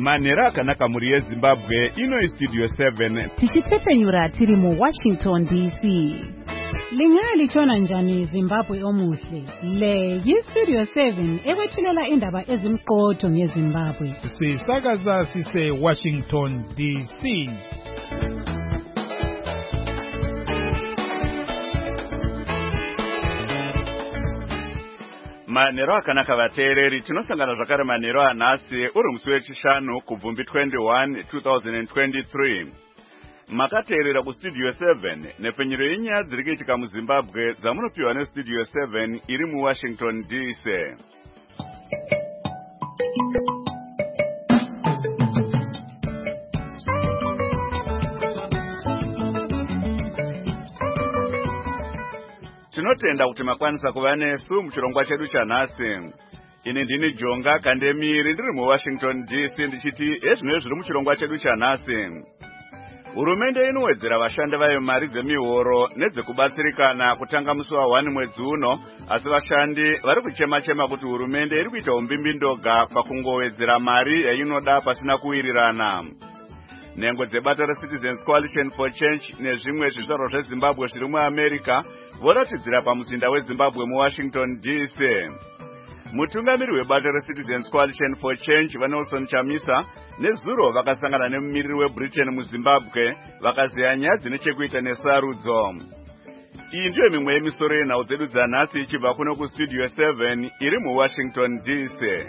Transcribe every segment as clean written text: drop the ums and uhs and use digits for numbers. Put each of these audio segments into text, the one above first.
Manera akanaka muri yeZimbabwe ino Studio 7 tichipfepfenyura tiri mu Washington DC. Lingali chona njani Zimbabwe omuhle. Le Studio 7 ekwethulela indaba ezimqotho ngeZimbabwe. Sisakaza sise Washington DC. Manero akanaka vateereri tinosangana zvakare manero anhasi uri musi wechishanu kubvumbi 21 2023. Makateerera kuStudio 7 nepfenyuro yenyaya dziri kuitika muZimbabwe dzamunopiwa neStudio 7 iri muWashington DC. Tinotenda kuti makwanisa kuva nesu muchirongwa chedu chanhasi. Ini ndini Jonga Kandemiri ndiri muWashington DC ndichiti ezvino zviri muchirongwa chedu chanhasi. Hurumende inowedzera vashandi vayo mari dzemihoro nedzekubatsirikana kutanga musi wa1 mwedzi uno, asi vashandi vari kuchema kuti hurumende iri kuita umbimbi-ndoga pakungowedzera mari yainoda pasina kuwirirana. Nhengo dzebato reCitizens Coalition for Change nezvimwe zvizvarwa zveZimbabwe zviri muAmerica voratidzira pamuzinda weZimbabwe muWashington DC. Mutungamiri webato reCitizens Coalition for Change vaNelson Chamisa nezuro vakasangana nemumiriri weBritain muZimbabwe vakaziya nyaya dzine chekuita nesarudzo. Iyi ndiyo mimwe yemisoro yenhau dzedu dzanhasi ichibva kuno kuStudio 7 iri muWashington DC.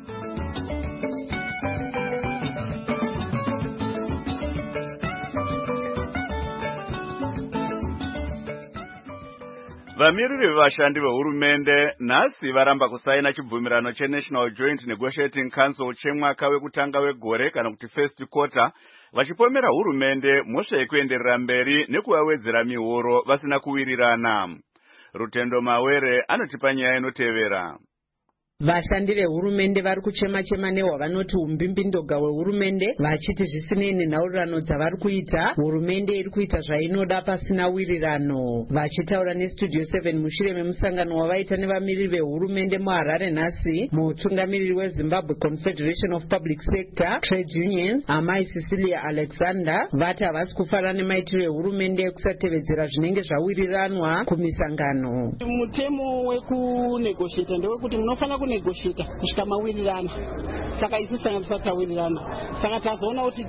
Vamiriri vevashandi vehurumende nhasi varamba kusaina chibvumirano cheNational Joint Negotiating Council chemwaka wekutanga wegore kana kuti first quarter, vachipomera hurumende mhosva yekuenderera mberi nekuvawedzera mihoro vasina kuwirirana. Rutendo Mawere anotipa nyaya inotevera. Vashandi vehurumende vari kuchema nehwavanoti umbimbi-ndoga hwehurumende vachiti zvisinei nenhaurirano dzavari kuita, hurumende iri kuita zvainoda pasina wirirano. Vachitaura neStudio 7 mushure memusangano wavaita nevamiriri vehurumende muHarare nhasi, mutungamiriri weZimbabwe Confederation of Public Sector Trade Unions Amai Cecilia Alexander vati havasi kufarana nemaitiro ehurumende ekusatevedzera zvinenge zvawiriranwa kumisangano. Mutemo wekunegoshieta ndewekuti munofana kunegoshieta kusvika mawirirana. Saka isu sanga tisati tawirirana. Saka tazoona kuti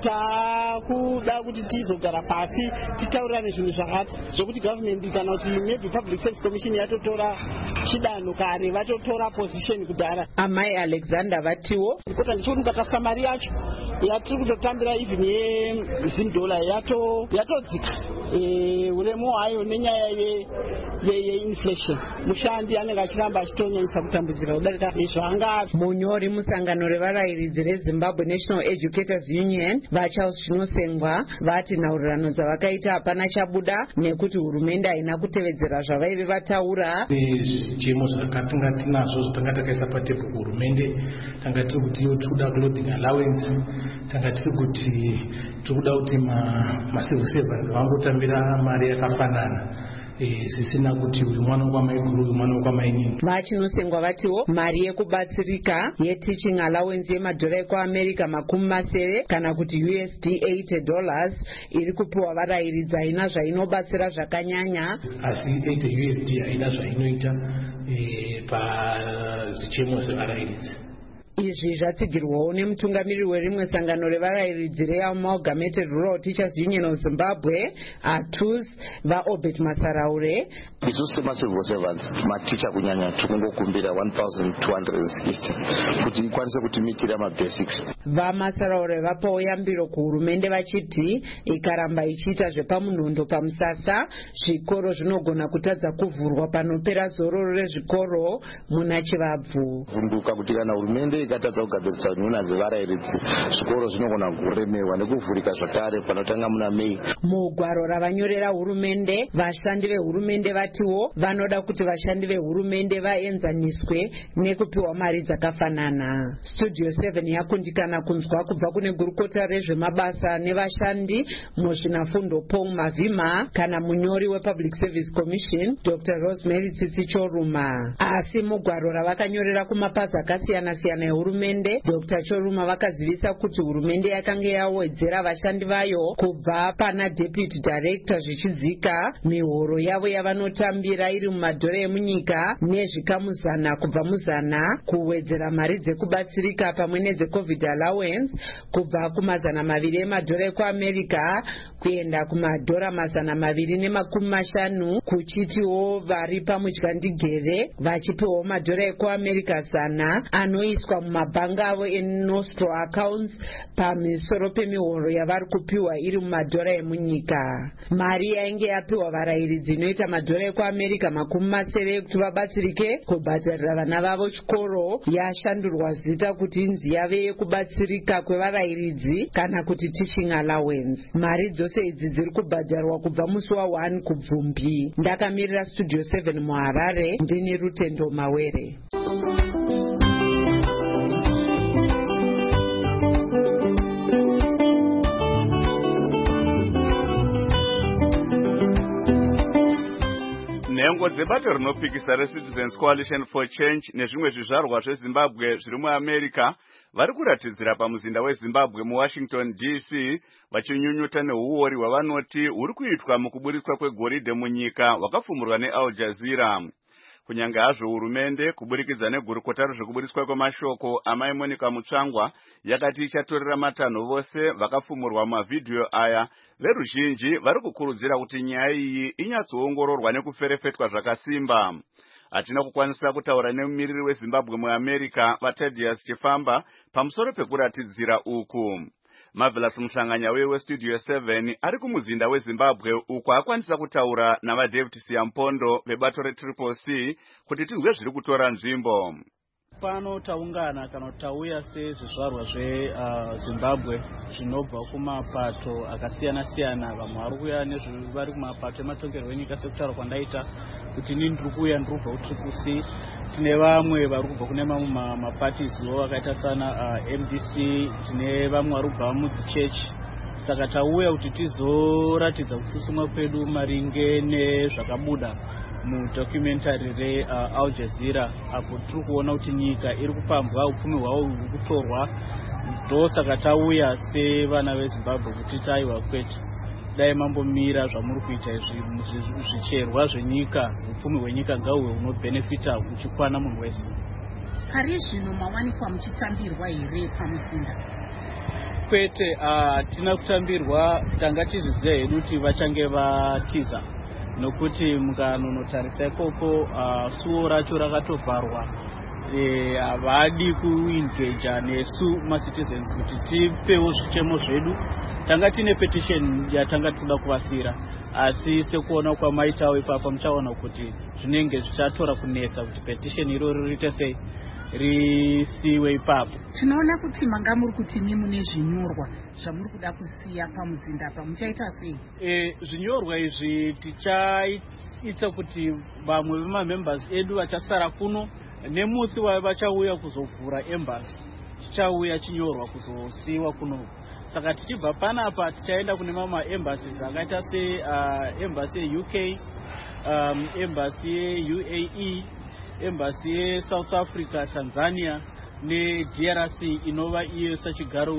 takuda kuti tizogara pasi titaurirane zvinhu zvakati zvokuti government kana kuti maybe Public Service Commission yatotora chidanho kare vatotora position kudhara. Amai Alexander vatiwo kuti ndichoti mukatasa mari yacho yatiri kutotambira even yeZim$ yatodzika uremu hwayo nenyaya yeinflation. Mushandi anenge achiramba achitonyanyisa kutambudzika kudarika nezvaanga. Munyori musangano revarayiridzi reZimbabwe National Educators Union vaCharles Zvinosengwa vati nhaurirano dzavakaita hapana chabuda nekuti hurumende haina kutevedzera zvavaive vataura. Zvichemo zvakatanga tinazvo zvatanga takaisa patebhuru hurumende, tanga tiri kuti tirikuda clothing allowance, tanga tiri kuti tirikuda kuti macivil servants vangotambira mari yakafanana. Zvisina kuti uyu mwana wekwamaiguru uyu mwana wekwamainini. Vachinosengwa vatiwo mari yekubatsirika yeteaching allowance yemadhora ekuAmerica 70 kana kuti $80 iri kupiwa varayiridzi haina zvainobatsira zvakanyanya. Asi $80 haina zvainoita pazvichemo zvevarayiridzi. Izvi zvatsigirwawo nemutungamiriri werimwe sangano revarayiridzi reAmalgamated Rural Teachers Union of Zimbabwe ATUS vaObert Masaraure. Isu semacivil servants maticha kunyanya tikungokumbira 1260 kuti ikwanise kutimitira mabasics. VaMasaraure vapawo yambiro kuhurumende vachiti ikaramba ichiita zvepamunhondo pamusasa, zvikoro zvinogona kutadza kuvhurwa panopera zororo rezvikoro muna Chivabvu. Vunduka kuti kana hurumende ikatadza kugadzirisa nhuna dzevarayiridzi, zvikoro zvinogona kuremerwa nekuvhurika zvakare panotanga muna Mei. Mugwaro ravanyorera hurumende, vashandi vehurumende vatiwo vanoda kuti vashandi vehurumende vaenzaniswe nekupiwa mari dzakafanana. Studio 7 yakundikana kana kunzwa kubva kune gurukota rezvemabasa nevashandi muzvinafundo Paul Mavhima kana munyori wePublic Service Commission Dr. Rosemary Tsitsi Choruma. Asi mugwaro ravakanyorera kumapazi akasiyana-siyana ehurumende, Dr. Choruma vakazivisa kuti hurumende yakanga yawedzera vashandi vayo kubva pana Deputy Director zvichidzika mihoro yavo yavanotambira iri mumadhora emunyika nezvikamu 100 kubva mu100 kuwedzera mari dzekubatsirika pamwe nedzeCovid allowance kubva kuma200 emadhora ekuAmerica kuenda kumadhora 250 kuchitiwo vari pamudyandigere vachipiwawo madhora ekuAmerica 100 anoiswa mumabhanga avo eNostro accounts pamusoro pemihoro yavari kupiwa iri mumadhora emunyika. Mari yainge yapiwa varayiridzi inoita madhora ekuAmerica 70 kuti vabatsirike kubhadharira vana vavo chikoro yashandurwa zita kuti inzi yave yekubatsirika kwevarayiridzi kana kuti teaching allowance. Mari dzose idzi dziri kubhadharwa kubva musi wa1 kuBvumbi. Ndakamirira Studio 7 muHarare, ndini Rutendo Mawere. Nhengo dzebato rinopikisa reCitizens Coalition for Change nezvimwe zvizvarwa zveZimbabwe zviri muAmerica vari kuratidzira pamuzinda weZimbabwe muWashington DC vachinyunyuta neuori hwavanoti huri kuitwa mukuburitswa kwegoridhe munyika hwakafumurwa neAl Jazeera. Kunyange hazvo hurumende kuburikidza negurukota rezvekuburitswa kwemashoko amai Monica Mutsvangwa yakati ichatorera matanho vose vakafumurwa mavhidhiyo aya, veruzhinji vari kukurudzira kuti nyaya iyi inyatsoongororwa nekuferefetwa zvakasimba. Hatina kukwanisa kutaura nemumiriri weZimbabwe muAmerica vaThaddeus Chifamba pamusoro pekuratidzira uku. Marvelous Muhlanganya weStudio 7 ari kumuzinda weZimbabwe uko akwanisa kutaura navaDavid Siampondo vebato reTriple C kuti tinzwe zviri kutora nzvimbo. Pano taungana kana tauya sezvizvarwa zveZimbabwe zvinobva kumapato akasiyana-siyana. Vamwe vari kuuya nezvari kumapato ematongerwo enyika sekutaura kwandaita kuti ndiri kuuya ndiri kubva kuTriple C. Tine vamwe vari kubva kune mamwe mapatiziwo vakaita sana MDC, tine vamwe vari kubva mudzichechi. Saka tauya kuti tizoratidza kutsitsumwa kwedu maringe nezvakabuda mudocumentary reAl Jazeera apo tiri kuona kuti nyika iri kupambwa, upfumi hwavo huri kutorwa. Ndosaka tauya sevana veZimbabwe kuti taiwa kwete, dai mambomira zvamuri kuita izvi zvicherwa zvenyika, upfumi hwenyika ngahuwe hunobhenefita uchikwana munhu wese. Pari zvino mawanikwa muchitambirwa here pamuzinda? Kwete, tina kutambirwa, tanga tizviziva hedu kuti vachange vatiza, nokuti mukanonotarisa ikoko suo racho rakatovharwa. Havadi kuengeja nesu macitizens kuti tipewo zvichemo zvedu. Tanga tine petition yatanga toda kuvasira, asi sekuona kwamaitawo ipapa muchaona kuti zvinenge zvichatora kunetsa kuti petition iroro riite sei risiwe ipapo. Tinoona kuti manga muri kuti mune zvinyorwa zvamuri kuda kusiya pamuzinda apa, muchaita sei? Zvinyorwa izvi tichaita kuti vamwe vemamembers edu vachasara kuno nemusi vachauya kuzovhura embassy chichauya chinyorwa kuzosiiwa kuno. Saka tichibva panapa tichaenda kune mamwe embassies akaita embassy yeUK, embassy yeUAE, embassy yeSouth Africa, Tanzania neDRC inova iyo sachigaro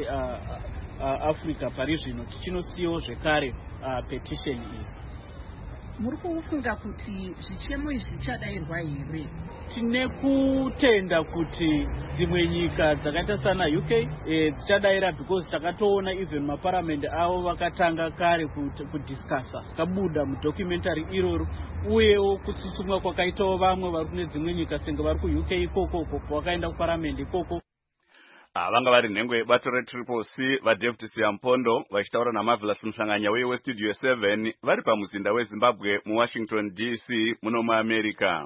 weAfrica pari zvino. Tichinosiyawo zvekare petition iyi. Muri kufunga kuti zvichemo izvi zvichadayirwa here? Tine kutenda kuti dzimwe nyika dzakaita sana UK dzichadayira, because takatoona even maparamendi avo vakatanga kare kudiscussa kabuda mudocumentary iroro, uyewo kutsutsumwa kwakaitawo vamwe vari kune dzimwe nyika senge vari kuUK ikoko kwakaenda kuparamendi ikoko. Vanga vari nhengo yebato reTriple C vaDavid Siampondo vachitaura naMarvelous Muhlanganya weStudio 7 vari pamuzinda weZimbabwe muWashington DC muno muAmerica.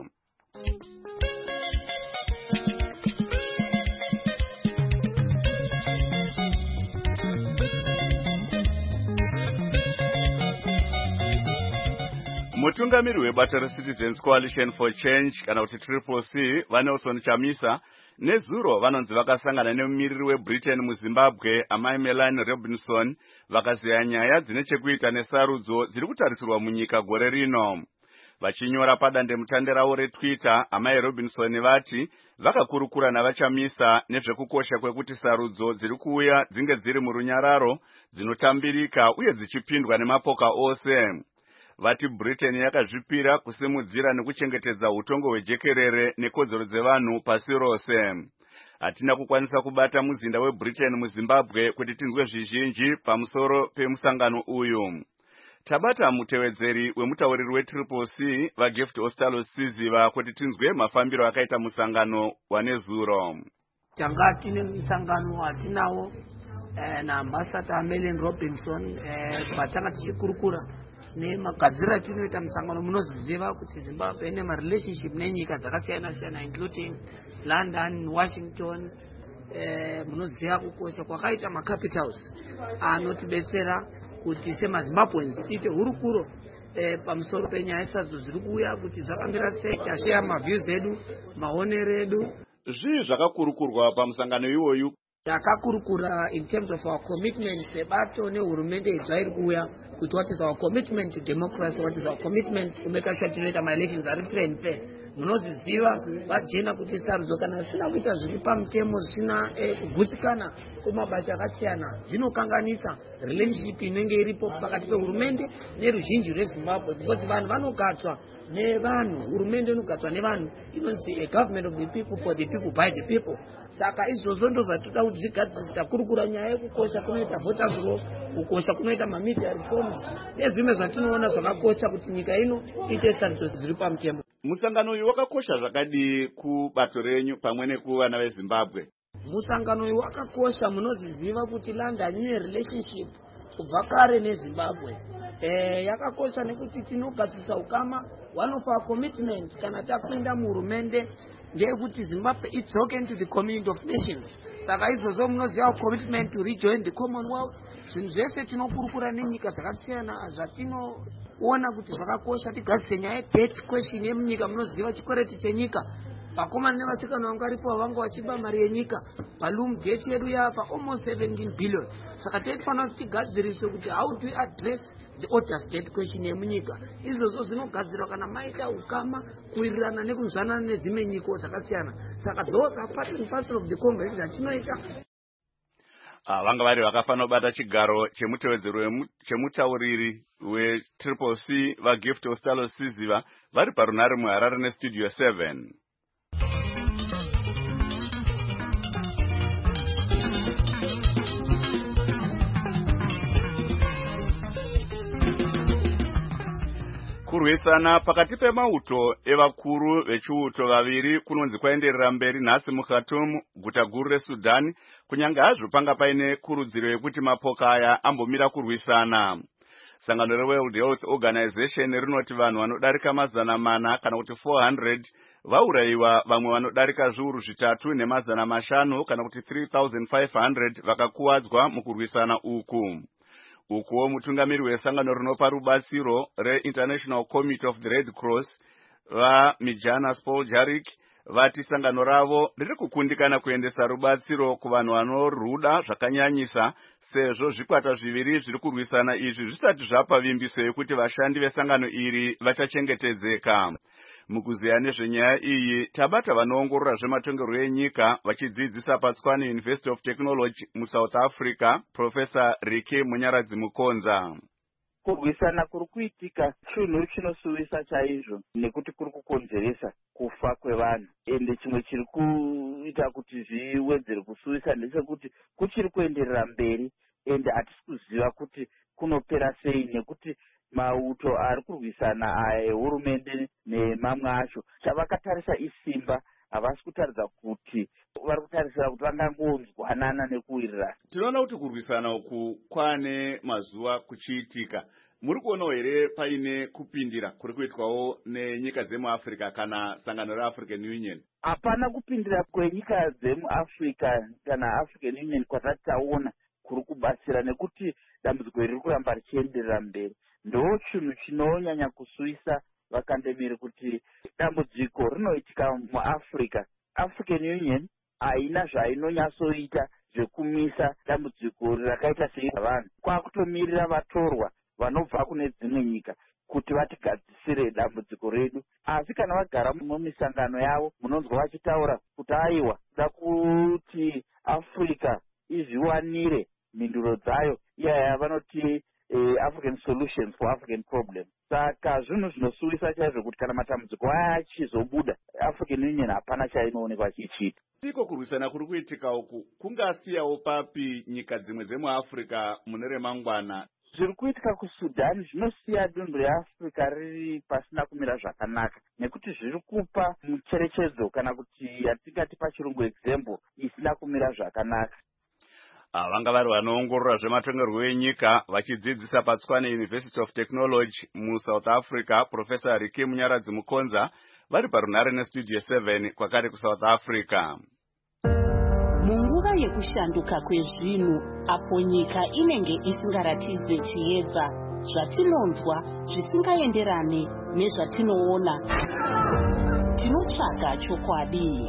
mutungamiri webato reCitizens Coalition for Change kana kuti Triple C vaNelson Chamisa nezuro vanonzi vakasangana nemumiriri weBritain muZimbabwe amai Melanie Robinson vakaziya nyaya dzine chekuita nesarudzo dziri kutarisirwa munyika gore rino. Vachinyora padande mutande ravo reTwitter, amai Robinson vati vakakurukura navaChamisa nezvekukosha kwekuti sarudzo dziri kuuya dzinge dziri murunyararo, dzinotambirika uye dzichipindwa nemapoka ose. Vati Britain yakazvipira kusimudzira nekuchengetedza utongo hwejekerere nekodzero dzevanhu pasi rose. Hatina kukwanisa kubata muzinda weBritain muZimbabwe kuti tinzwe zvizhinji pamusoro pemusangano uyu. Tabata mutevedzeri wemutauriri weTriple C vaGift Ostalo Siziva kuti tinzwe mafambiro akaita musangano wanezuro. Tanga tine musangano atinawo na ambassador Melanie Robinson batanga tichikurukura nemagadzira tinoita musangano munoziva kuti Zimbabwe ine relationship nenyika dzakasiyana siyana including London, Washington, munoziva kukosha kwakaita macapitals anotibetsera kuti semaZimbabweans tiite hurukuro pamusoro penyaya dzadzo dziri kuuya kuti zvakamira sei, tashare maviews edu, maonero edu. Zvii zvakakurukurwa pamusangano iwoyu? Takakurukura in terms of our commitment sebato nehurumende idzairi kuuya kuti what is our commitment to democracy, what is our commitment to make sure tinoita elections ari free and fair. Munoziziva vajena kuti sarudzo kana zvisina kuita zviri pamutemo zvisina kugutsikana kumabasa akasiyana zvinokanganisa relationship inenge iripo pakati pehurumende neruzhinji rweZimbabwe, because vanhu vanogatswa nevanhu, hurumende inogatswa nevanhu, inonzi a government of the people for the people by the people. Saka izvozvo ndo zvatoda kuti zvigadzirisa kurukura nyaya yekukosha kunoita voters law, kukosha kunoita media reforms nezvimwe zvatinoona zvakakosha kuti nyika ino iite sarudzo dziri pamutemo. Musangano uyu wakakosha zvakadi kubato renyu pamwe nekuvana veZimbabwe? Musangano uyu wakakosha, munoziziva kuti London ine relationship kubva kare neZimbabwe. Yakakosha nekuti tinogadzisa ukama. One of our commitment kana tapinda muhurumende ndeyekuti Zimbabwe idzoke into the community of nations. Saka izvozvo munoziva commitment to rejoin the Commonwealth. Zvinhu zvese tinokurukura nenyika dzakasiyana zvatinoona kuti zvakakosha tigadzise nyaya debt question yemunyika. Munoziva chikwereti chenyika, vakomana nevasikana vangu varipo vangu vachiba mari yenyika, balloon debt yedu yapa almost 17 billion. Saka tinofanira kuti tigadzirise kuti how do we address the oldest debt question yemunyika. Izvozvo zvinogadzirwa kana maita ukama kuwirirana nekunzwanana nedzimwe nyika dzakasiyana. Saka those are part and parcel of the conversation tinoita. Vanga vari vakafanira kubata chigaro chemutauriri weTriple C vaGift Ostalo Siziva vari parunare muHarare neStudio 7. Kurwisana pakati pemauto evakuru vechiuto vaviri kunonzi kwaenderera mberi nhasi muKhartoum, guta guru reSudan, kunyange hazvo panga paine kurudziro yekuti mapoka aya ambomira kurwisana. Sangano reWorld Health Organization rinoti vanhu vanodarika 400 kana kuti 400 vaurayiwa, vamwe vanodarika zviuru 3 ne500 kana kuti 3500 vakakuwadzwa mukurwisana uku. Ukuwo mutungamiri wesangano rinopa rubatsiro reInternational Committee of the Red Cross vaMijana Spoljarik vati sangano ravo riri kukundikana kuendesa rubatsiro kuvanhu vanoruda zvakanyanyisa, sezvo zvikwata zviviri zviri kurwisana izvi zvisati zvapa vimbiso yekuti vashandi vesangano iri vachachengetedzeka. Mukuziya nezvenyaya iyi, tabata vanoongorora zvematongerwo enyika vachidzidzisa paTswane University of Technology muSouth Africa, Professor Rike Munyaradzi Mukonza. Kurwisana kuri kuitika chinhu chinosuvisa chaizvo nekuti kuri kukonzeresa kufa kwevanhu. Ende chimwe chiri kuita kuti zviwedzere kusuvisa ndechekuti kuchiri kuenderera mberi ende hatisi kuziva kuti kunopera sei, nekuti mauto ari kurwisana aya ehurumende nemamwe acho chavakatarisa isimba havasi kutaridza kuti vari kutarisira kuti vangangonzwanana nekuwirirana. Tinoona kuti kurwisana uku kwane mazuva kuchiitika. Muri kuonawo here paine kupindira kuri kuitwawo nenyika dzemuAfrica kana sangano reAfrican Union? Hapana kupindira kwenyika dzemuAfrica kana African Union kwatati taona kuri kubatsira, nekuti dambudziko riri kuramba richienderera mberi. ndo chinhu chinonyanya kusuisa vakandemiri kuti dambudziko rinoitika muAfrica. African Union haina zvainonyatsoita zvekumisa dambudziko rakaita sevanhu. Kwakutomirira vatorwa vanobva kune dzimwe nyika kuti vatigadzisire dambudziko redu. Asi kana vagara mumisangano yavo munonzwa vachitaura kuti aiwa kuda kuti Africa izviwanire mhinduro dzayo iyaya vanoti African solutions for African problems. Saka zvinhu zvinosuwisa chaizvo kuti kana matambudziko aya achizobuda African Union hapana chainoonekwa chichiita. Tiko kurwisana kuri kuitika uku kungasiyawo papi nyika dzimwe dzemuAfrica mune remangwana? Zviri kuitika kuSudan zvinosiya dunhu reAfrica riri pasina kumira zvakanaka nekuti zviri kupa mucherechedzo kana kuti yatingati pachirungu example isina kumira zvakanaka. Vanga vari vanoongorora zvematongerwo enyika vachidzidzisa paTswane University of Technology muSouth Africa, Professor Riki Munyaradzi Mukonza, vari parunhare neStudio 7 kwakare kuSouth Africa. Munguva yekushanduka kwezvinhu apo nyika inenge isingaratidze chiedza, zvatinonzwa zvisingaenderane nezvatinoona, tinotsvaga chokwadi.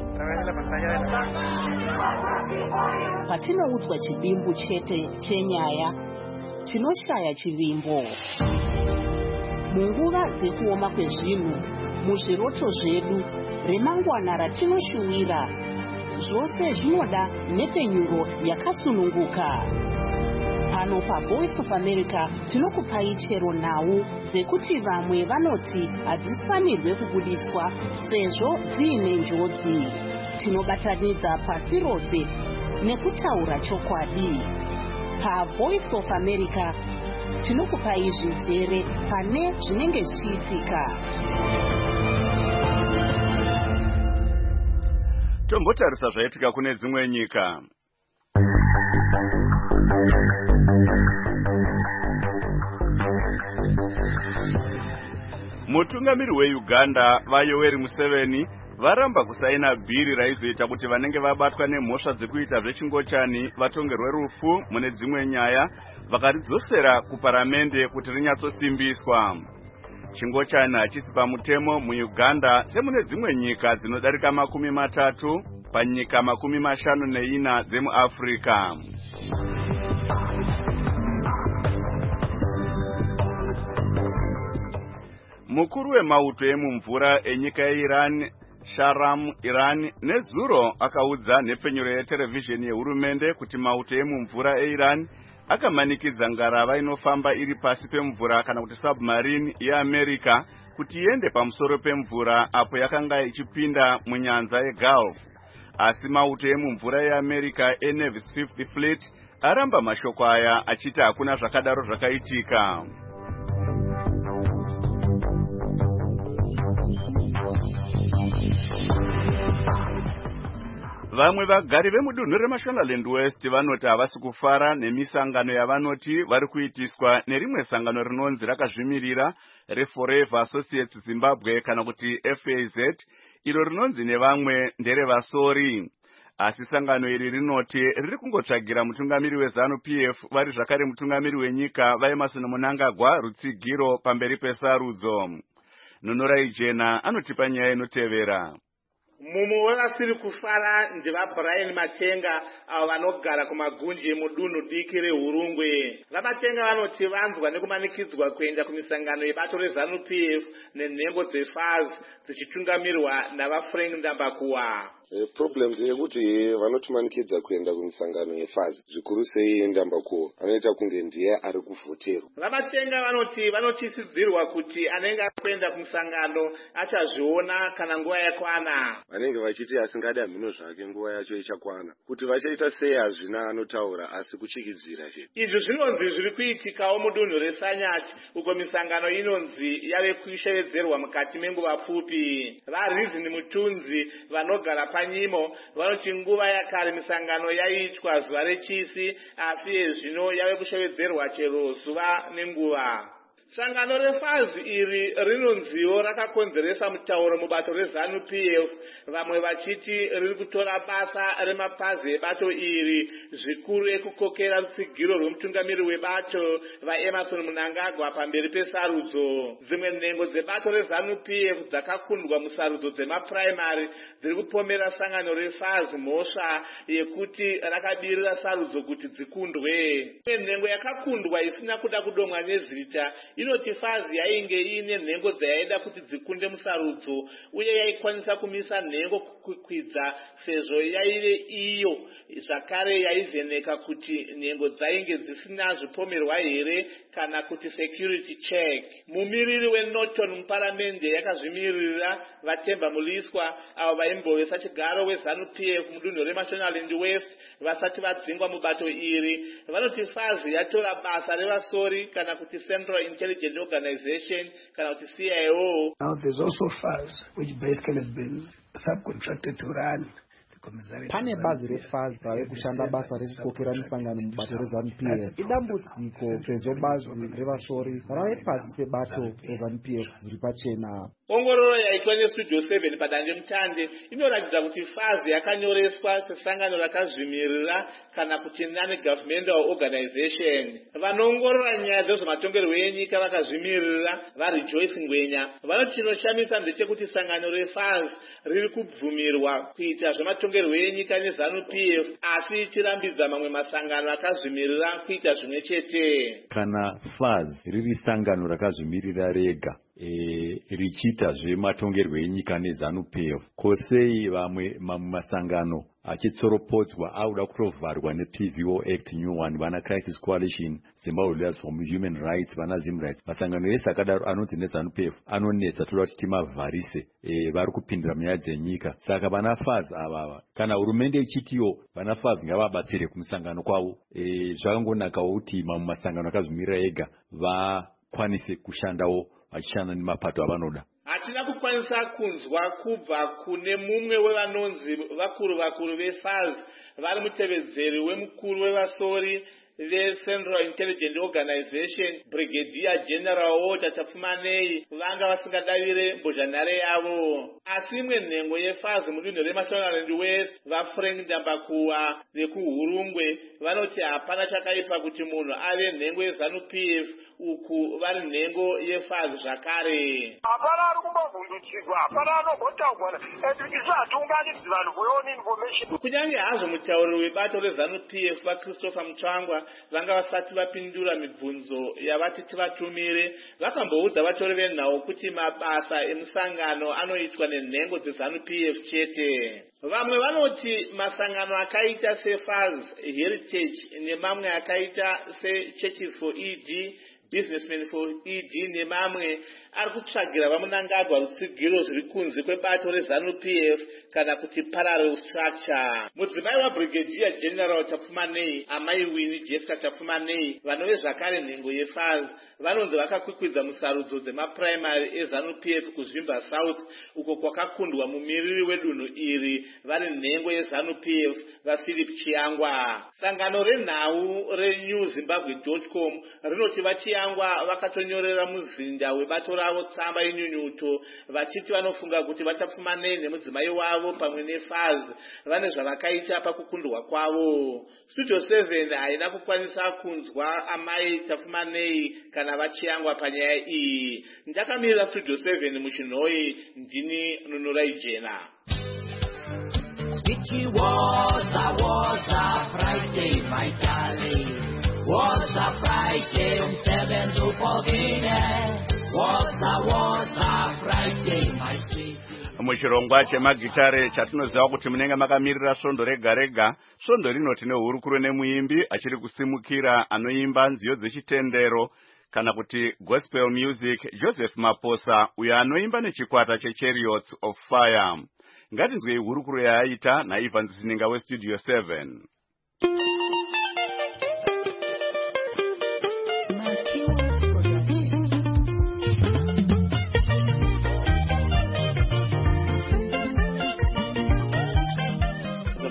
Patinoudzwa chivimbo chete chenyaya, tinoshaya chivimbo. Munguva dzekuoma kwezvinhu, muzviroto zvedu, remangwana ratinoshuwira, zvose zvinoda nepenyuro yakasununguka. Pano paVoice of America tinokupai chero nhau dzekuti vamwe vanoti hadzifanirwe kubuditswa sezvo dziine njodzi. Tinobatanidza pasi rose nekutaura chokwadi. PaVoice of America tinokupai zvizere pane zvinenge zvichiitika. Tombotarisa zvaitika kune dzimwe nyika. Mutungamiri weUganda vaYoweri Museveni varamba kusaina bhiri raizoita kuti vanenge vabatwa nemhosva dzekuita zvechingochani vatongerwe rufu mune dzimwe nyaya, vakaridzosera kuparamende kuti rinyatsosimbiswa. Chingochani hachisi pamutemo muUganda semune dzimwe nyika dzinodarika 30 panyika 54 dzemuAfrica. Mukuru wemauto emumvura enyika yeIran, Shahram Iran, nezuro akaudza nepfenyuro yeterevhizheni yehurumende kuti mauto emumvura eIran akamanikidza ngarava inofamba iri pasi pemvura kana kuti submarine yeAmerica kuti iende pamusoro pemvura apo yakanga ichipinda munyanza yeGulf. Asi mauto emumvura yeAmerica eNavy's Fifth Fleet aramba mashoko aya achiti hakuna zvakadaro zvakaitika. Vamwe vagari vemudunhu reMashonaland West vanoti havasi kufara nemisangano yavanoti vari kuitiswa nerimwe sangano rinonzi rakazvimirira reForever Associates Zimbabwe kana kuti FAZ, iro rinonzi nevamwe nderevasori. Asi sangano iri rinoti riri kungotsvagira mutungamiri weZANU-PF vari zvakare mutungamiri wenyika vaEmerson Mnangagwa rutsigiro pamberi pesarudzo. Nunurai Jena anotipa nyaya inotevera. Mumwe wevasiri kufara ndevaBrian Matenga avo vanogara kumagunji emudunhu diki reHurungwe. VaMatenga vanoti vanzwa nekumanikidzwa kuenda kumisangano yebato reZANU-PF nenhembo dzeFAZ dzichitungamirwa navaFrank Ndambakuwa. Problems yekuti vanotimanikidza kuenda kumisangano yeFAZ zvikuru sei Ndambakuwa anoita kunge ndiye ari kuvhoterwa. VaMatenga vanoti vanotisidzirwa kuti anenge akuenda kumisangano achazviona kana nguva yakwana. Vanenge vachiti asingada mhino zvake nguva yacho ichakwana. Kuti vachaita sei hazvina anotaura asi kuchikidzira chete. Izvi zvinonzi zviri kuitikawo mudunhu reSanyachi uko misangano inonzi yave kushevedzerwa mukati menguva pfupi. VaReason Mutunzi vanogara Panyimo vanoti nguva yakare misangano yaitwa zuva rechisi asi zvino yave kushevedzerwa chero zuva nenguva. Sangano refazi iri rinonziwo rakakonzeresa mutauro mubato reZANU-PF, vamwe vachiti riri kutora basa remapazi ebato iri, zvikuru ekukokera rutsigiro rwemutungamiri webato vaEmmerson Mnangagwa pamberi pesarudzo. Dzimwe nhengo dzebato reZANU-PF dzakakundwa musarudzo dzemapuraimari dziri kupomera sangano refazi mhosva yekuti rakabirira sarudzo kuti dzikundwe. Imwe nhengo yakakundwa isina kuda kudomwa nezita inoti fazi yainge ine nhengo dzayaida kuti dzikunde musarudzo uye yaikwanisa kumisa nhengo kukwidza sezvo yaive iyo zvakare yaivheneka kuti nhengo dzainge dzisina zvipomerwa here kana kuti security check. Mumiriri weNorton muparamende yakazvimirira Vatemba Muliswa avo vaimbovesa chigaro weZANU-PF mudunhu reMashonaland West vasati vadzingwa mubato iri, vanoti fazi yatora basa revasori kana kuti Central Intelligence Organization kana kuti CIO. Now there's also FAZ which basically has been subcontracted to run. Pane bazi refazi rave kushanda basa rekukokera misangano mubato reZANU-PF. Idambudziko sezvo bazi revasori rave pasi pebato reZANU-PF riri pachena. Ongororo yaitwa neStudio 7 padandemutande inoratidza kuti fazi yakanyoreswa sesangano rakazvimirira kana kuti non-governmental organization. Vanoongorora nyaya dzezvematongerwo enyika vakazvimirira vaRejoice Ngwenya vanoti chinoshamisa ndechekuti sangano refazi riri kubvumirwa kuita zvematongerwo enyika neZANU-PF asi chirambidza mamwe masangano akazvimirira kuita zvimwe chete. Kana fazi riri sangano rakazvimirira rega richiita zvematongerwo enyika neZANU-PF, kosei vamwe masangano achitsoropodzwa auda kutovharwa neTVO Act New 1, vana Crisis Coalition, Zimbabwe Lawyers for Human Rights, vana Zim Rights, masangano ese akadaro anonzi neZANU-PF anonetsa, toda kuti timavharise, vari kupindira munyaya dzenyika. Saka vana fazi avava kana hurumende ichitiwo vana fazi ngavabatsire kumusangano kwavo, zvakangonakawo kuti mamwe masangano akazvimirira ega vakwanise kushandawo vachishanda nemapato avanoda. Hatina kukwanisa kunzwa kubva kune mumwe wevanonzi vakuru vefazi vari mutevedzeri wemukuru wevasori veCentral Intelligence Organization Brigadier General Walter Tapfumanei vanga vasingadavire mbozhanhare yavo. Asi imwe nhengo yefazi mudunhu reMashonaland West vaFrank Dambakuwa vekuHurungwe vanoti hapana chakaipa kuti munhu ave nhengo yeZANU-PF uku vari nhengo yefazi zvakare. Hapana ari kumbovhundutsirwa, hapana anogotaugwa izvo hatiunganidzi vanhu for your own information. Kunyange hazvo mutauriri webato reZANU-PF vaChristopher Mutsvangwa vanga vasati vapindura mibvunzo yavati tivatumire, vakamboudza vatori venhau kuti mabasa emusangano anoitwa nenhengo dzeZANU-PF chete. Vamwe vanoti masangano akaita seFAZ, Heritage nemamwe akaita seChurches for ED, Businessmen for ED nemamwe ari kutsvagira vaMnangagwa rutsigiro zviri kunze kwebato reZANU-PF kana kuti parallel structure. Mudzimai waBrigadier General Tapfumanei, amai Winnie Jessica Tapfumanei, vanove zvakare nhengo yeFAZ, vanonzi vakakwikwidza musarudzo dzemapuraimari eZANU-PF kuZvimba South uko kwakakundwa mumiriri wedunhu iri vari nhengo yeZANU-PF vaPhilip Chiyangwa. Sangano renhau reNewZimbabwe.com rinoti vaChiyangwa vakatonyorera muzinda webato ravo tsamba yenyunyuto vachiti vanofunga kuti vaTapfumanei nemudzimai wavo pamwe neFAZ vane zvavakaita pakukundwa kwavo. Studio 7 haina kukwanisa kunzwa amai Tapfumanei kana vaChiyangwa panyaya iyi. Ndakamirira Studio 7 muchinhoi, ndini Nunurai Jena. It was a Friday, my darling. Was a Friday, seven to forget. Was a Friday, my sweet. Muchirongwa chemagitare chatinoziva kuti munenge makamirira svondo rega rega. Svondo rinoti nehurukuru nemuimbi achiri kusimukira anoimba nziyo dzechitendero kana kuti gospel music Joseph Maposa, uyo anoimba nechikwata cheChariots of Fire. Ngatinzwei hurukuru yaaita naIvan Zininga weStudio 7.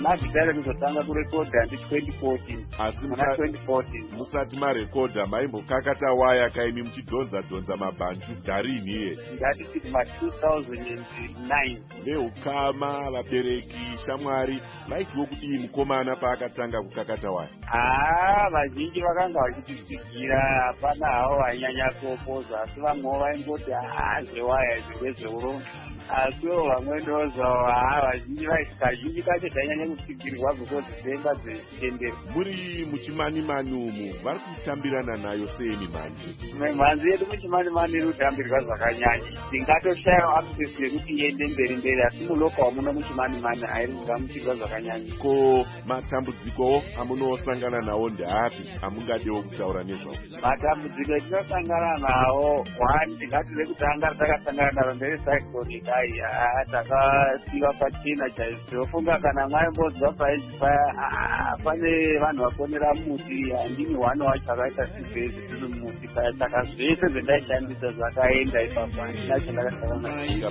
magitare kuzotanga kurekodha ndi2014 asi muna 2014 musati marekodha maimbokakata waya kaimi muchidhonza mabhanju dharini iye ngatiti ma2009 veukama vabereki shamwari vaitiwo kudii mukomana paakatanga kukakata waya vazhinji vakanga vachititsigira hapana havo vainyanya kuopoza asi vamwewo vaingoti zvewaya izvi ndezveurombo asiwo vamwe ndozo vazhinji kacho tainyanya kutsigirwa because dzemba dzechitendero. Muri muchimanimani umu vari kutambirana nayo seimi manje? Mhanzi yedu muchimanimani iri kutambirwa zvakanyanya, tingatoshayawo access yekuti iende mberi asi muloka muno muchimanimani hairi kugamuchirwa zvakanyanya. Ko matambudziko amunosangana nawo ndeapi amungadewo kutaura nezvawo? Matambudziko etinosangana nawo tingatize kutanga takasangana naro nderecyclone takasiva pachena chaizvo. Tinofunga kana maimbonzwa paizvi pane vanhu vaponera muti, handini hwane wacho akaita sibhezi tiri muti paya, saka zvese zvendaishandisa zvakaenda ipapo, handina chandakasangana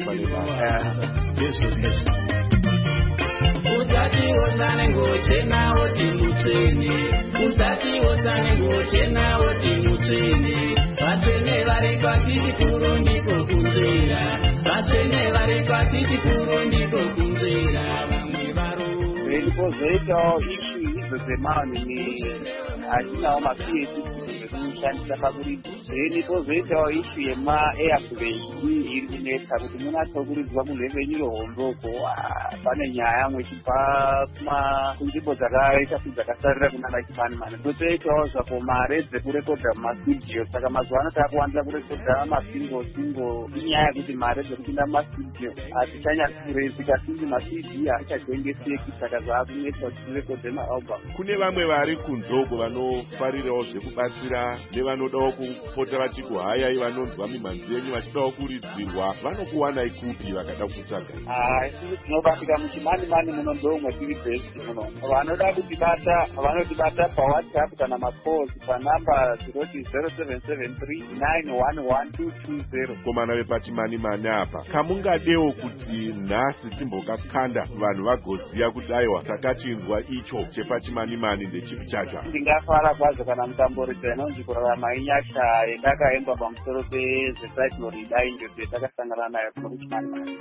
Usati osane ngochena oti mutsvene, usati osane ngochena oti mutsvene, vatsvene vari pasi chikuru ndiko kunzvera, vatsvene vari pasi chikuru ndiko kunzvera, vamwe varume. Ndikozoitawo ishu idzo dzemanhu achinawo maPhD zvekushandisa pakuridza. Ndikozoitawo ishu yema-airplane iri kunetsa kuti munatsokuridzwa mulhevenyuro homboko, pane nyaya mwechibva kunzvimbo dzakaita dzakasarira kunana chimanimani. Totoitawo zvapo mare dzekurekodha mumastudio, saka mazuva ano takuwanza kurekodha masingle inyaya yekuti mare dzekupinda mumastudio hadzichanyakurezika sinzi ma-CD haachatengeseki, saka zvaakunetsa kuti tirekodhe maalbum. Kune vamwe vari kunzoko vanofarirawo zvekubatsira nevanodawo kupota vachikuhayai vanonzwa mimhanzi yenyu vachidawo kuridzirwa, vanokuwanai kupi vakada kutsvaga? Isusu tinobatika muchimanimani muno ndomwe tiri bhesti muno. Vanoda kutibata vanotibata pawhatsapp kana macalls panamba 0773911220. Komana vepachimanimani apa kamungadewo kuti nhasi timbokakanda vanhu vagoziya kuti aiwa takachinzwa icho chepachimanimani ndechipi chacho? Ndingafara kwazvo kana mutamboridza inonzi kurarama inyasha yendakaemba pamusoro pezvecyclone Idai njodzi yatakasangana nayo kuno kuchimanimani.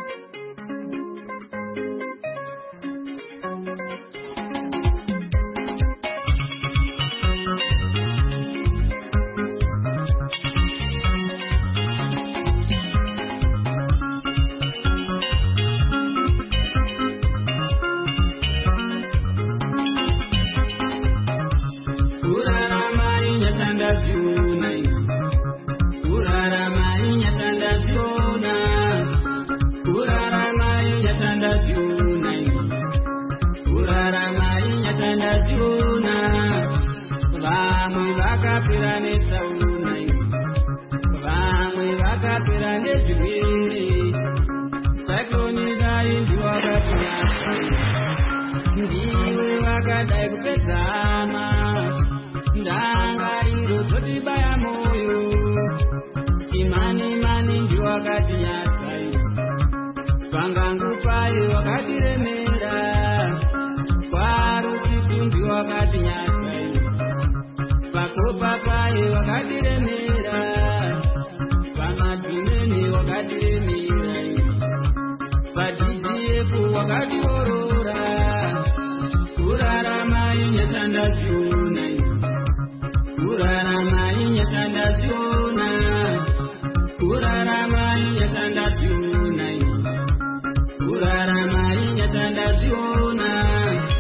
Ndiwe wakadai kupedzama ndanga iro dzotibaya moyo, imani ndiwakatinyadzai, pangangu paye wakatiremera, kwarusiku ndiwakatinyadzai, pakopa paye wakatiremera, pamadhimeni wakatiremera, padijiepo wakatiorora, kurarama inyasandaziona, kurarama inyasandaziona, kurarama inyasandaziona, kurarama inyasandaziona.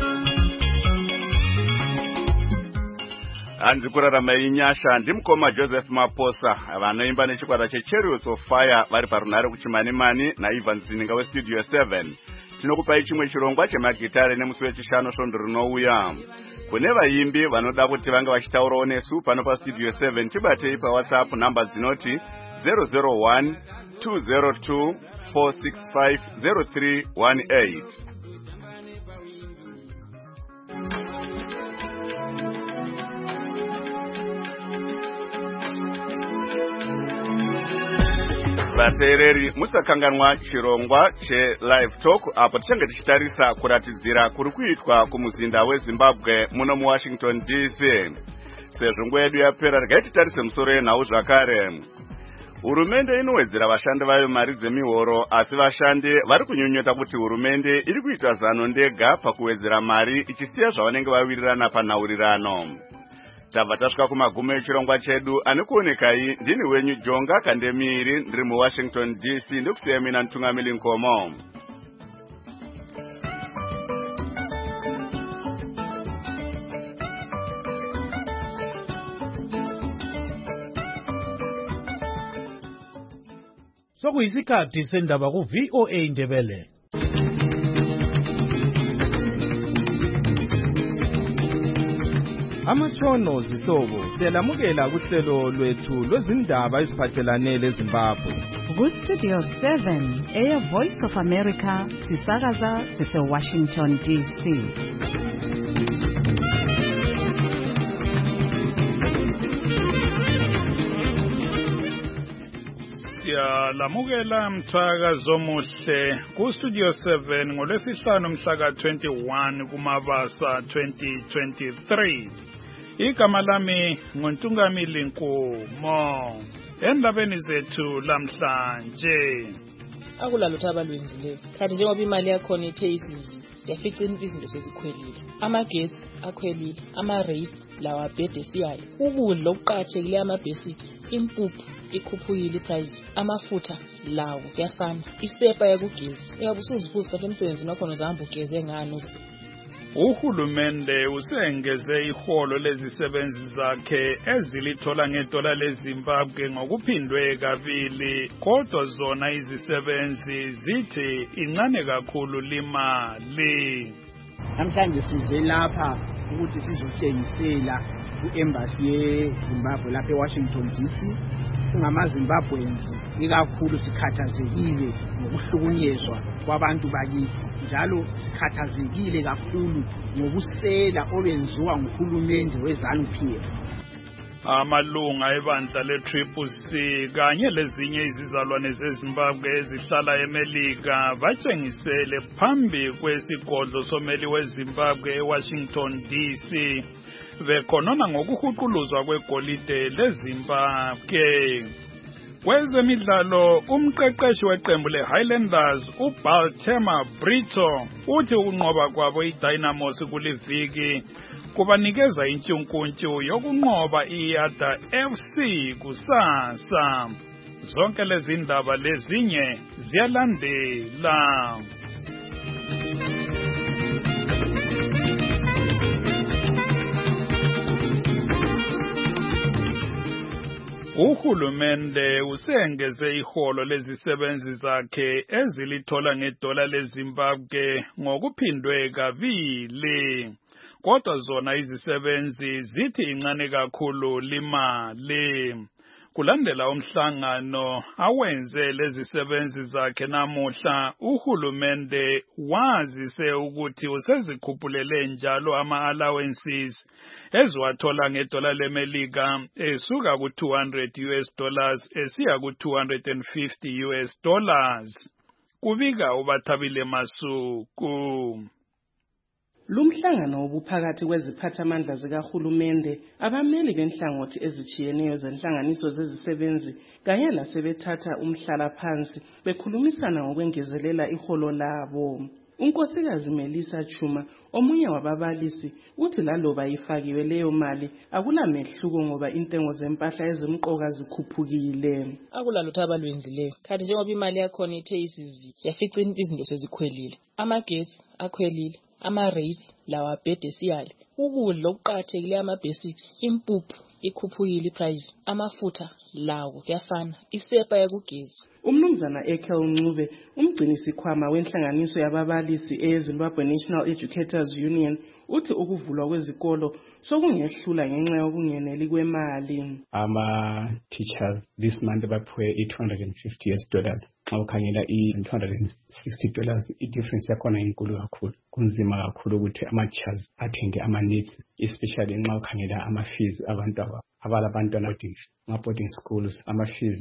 Hanzi kurarama inyasha ndimukoma Joseph Maposa vanoimba nechikwata cheChariots of Fire vari parunhare kuchimanimani naIvan Zininga weStudio 7. Tinokupai chimwe chirongwa chemagitare nemusi wechishanu svondo rinouya. Kune vaimbi vanoda kuti vanga vachitaurawo nesu pano paStudio 7, tibatei paWhatsApp namba dzinoti 001 202 465 0318. vateereri musakanganwa chirongwa chelive talk apo tichange tichitarisa kuratidzira kuri kuitwa kumuzinda wezimbabwe muno muwashington dc. Sezvo nguva yedu yapera, regai titarise musoro yenhau zvakare. Hurumende inowedzera vashandi vayo mari dzemihoro, asi vashandi vari kunyunyuta kuti hurumende iri kuita zano ndega pakuwedzera mari ichisiya zvavanenge vawirirana panhaurirano. Tabva tasvika kumagumo echirongwa chedu. Ani kuonekai ndini wenyu Jonga Kandemiri, ndiri muWashington DC, ndikusiya mina Ntungamili Nkomo. Sokuyisikhathi sendaba ku VOA Ndebele. Amatshono zihlobo siyalamukela kuhlelo lwethu lwezindaba eziphathelane leZimbabwe. Ku-Studio 7 Air Voice of America sisakaza sise-Washington DC. Siyalamukela mthakazo omuhle ku-Studio 7 ngolwesihlanu mhlaka 21 kuMabasa 2023. Igama lami nguNtungamili Nkomo. Endabeni zethu lamhlanje, akulalutho abalwenzileyo kanti njengoba imali yakhona ithe isizi yafica izinto sezikhwelile, amagesi akhwelile, ama-rates lawa abhedesiyayo, ukudla okuqakathekileyo ama-basic, impuphu ikhuphukile iprice, amafutha lawo kuyafana, isepa yakugezi uyabe usuzibuza kanti emsebenzini wakhona uzahamba ugeze ngani. Uhulumende usengeze iholo lezisebenzi zakhe ezilithola ngedola leZimbabwe ngokuphindwe kabili, kodwa zona izisebenzi zithi incane kakhulu limali. Namhlanje size lapha ukuthi sizotshengisela ku-embassy yeZimbabwe lapha eWashington DC. SingamaZimbabweans ikakhulu sikhathazekile ngokuhlukunyezwa kwabantu bakithi, njalo sikhathazekile kakhulu ngobusela obenziwa nguhulumende weZANU-PF. Amalunga ebandla le-CCC kanye lezinye izizalwane zeZimbabwe ezihlala eMelika batshengisele phambi kwesigodlo someli weZimbabwe eWashington DC bekhonona ngokuhuquluzwa kwegolide leZimbabwe. Kwezemidlalo, umqeqeshi weqembu leHighlanders uBaltema Brito uthi ukunqoba kwabo iDynamos kuliviki kubanikeza intshunkuntshunku yokunqoba iYada FC kusasa. Zonke lezi ndaba lezinye ziyalandela. Uhulumende usengeze iholo lezisebenzi zakhe ezilithola ngedola leZimbabwe ngokuphindwe kabili, kodwa zona izisebenzi zithi incane kakhulu limali. Kulandela umhlangano awenze lezisebenzi zakhe namuhla, uhulumende wazise ukuthi usezikhuphulele njalo ama-allowances eziwathola ngedola leMelika esuka ku$200 esiya ku$250. Kubika uBathabile Masuku. Lumhlangano obuphakathi kweziphathamandla zikahulumende, abameli benhlangothi ezitshiyeneyo zenhlanganiso zezisebenzi kanye lasebethatha umhlala phansi bekhulumisana ngokwengezelela iholo labo. Unkosikazi Melissa Chuma, omunye wababalisi, uthi laloba ifakiwe leyo mali akulamehluko ngoba intengo zempahla ezimqoka zikhuphukile. Akulalutho abalwenzileyo kanti njengoba imali yakhona ithe isizi yafica izinto sezikhwelile, amagesi akhwelile, ama-rates lawa abhedesiyayo, ukudla okuqakathekileyo ama-basic, impuphu ikhuphukile iprice, amafutha lawo kuyafana, isepa yakugezi. Umnumzana Ekel Ncube, umgcinisikhwama wenhlanganiso yababalisi eZimbabwe National Educators Union, uthi ukuvulwa kwezikolo sokungehlula ngenxa yokungeneli kwemali. Teachers this month baphiwe $250 xa ukhangela $260 i-difference yakhona inkulu kakhulu. Kunzima kakhulu ukuthi ama-teachers athenge ama-needs, especially nxa ukhangela ama-fees abantu abalabantwana ama-boarding schools, ama-fees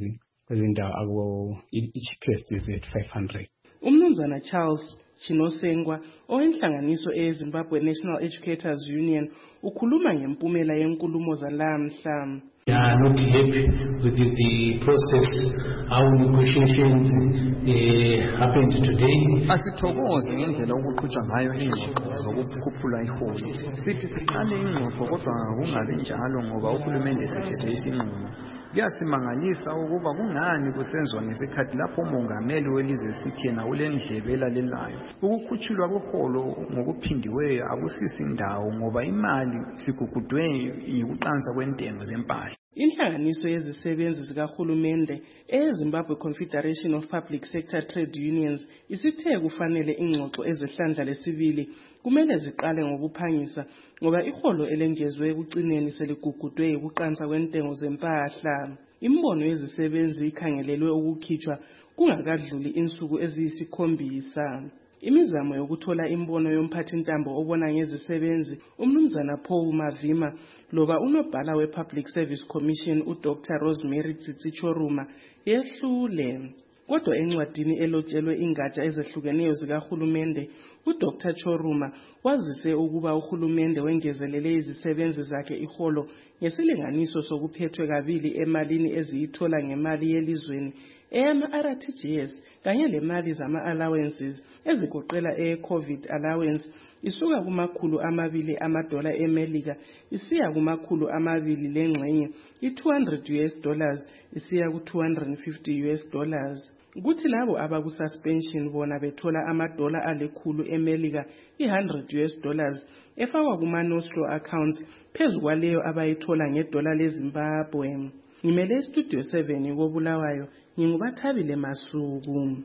kwezindawo i-cheapest is at 500. Umnumzana Charles Chinosengwa owenhlanganiso eZimbabwe National Educators Union ukhuluma ngempumela yenkulumo zalamhla. We are not happy with the process, how negotiations happened today. Asithokoze ngendlela okuqhutshwa ngayo ingxoxo zokukhuphula iholo. Sithi siqale ingxoxo kodwa kungabi njalo ngoba uhulumende esethethe isinqumo. Kuyasimangalisa ukuba kungani kusenziwa ngesikhathi lapho umongameli welizwe sithi yena ulendlebe elalelayo. Ukukhutshulwa kweholo ngokuphindiweyo akusisi ndawo ngoba imali sigugudwe yikuqansa kwentengo zempahla. Inhlanganiso yezisebenzi zikahulumende eZimbabwe Confederation of Public Sector Trade Unions isithe kufanele ingxoxo ezehlandla lesibili kumele ziqale ngokuphangisa ngoba iholo elengezwe ekucineni seligugudwe ukuqansa kwentengo zempahla. Imbono yezisebenzi ikhangelelwe ukukhitshwa kungakadluli insuku eziyisikhombisa. Imizamo yokuthola imbono yomphathintambo obona ngezisebenzi umnumzana Paul Mavima loba unobhala we-Public Service Commission uDr. Rosemary Tsitsichoruma yehlule. Kodwa encwadini elotshelwe ingatsha ezehlukeneyo zikahulumende, uDr. Choruma wazise ukuba uhulumende wengezelele izisebenzi zakhe iholo ngesilinganiso sokuphethwe kabili emalini eziyithola ngemali yelizweni eyama-RTGS kanye lemali zama-allowances ezigoqela eye-COVID allowance isuka $200 eMelika isiya $200 lengxenye i-$200 isiya ku-$250. Kuthi labo abaku-suspension bona bethola $100 eMelika i-$100 efakwa kuma-nostro accounts phezu kwaleyo abayithola ngedola leZimbabwe. Ngimele Studio 7 koBulawayo, ngingubathabile Masuku.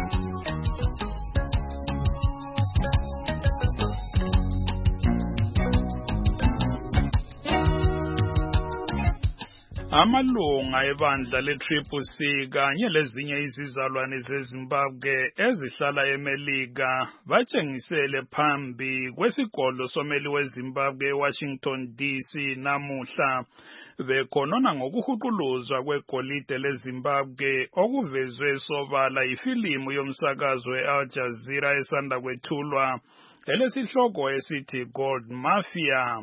Amalunga ebandla le-CCC kanye lezinye izizalwane zeZimbabwe ezihlala eMelika batshengisele phambi kwesigodlo someli weZimbabwe eWashington DC namuhla bekhonona ngokuhuquluzwa kwegolide leZimbabwe okuvezwe sobala ifilimu yomsakazo weAl Jazeera esanda kwethulwa elesihloko esithi Gold Mafia.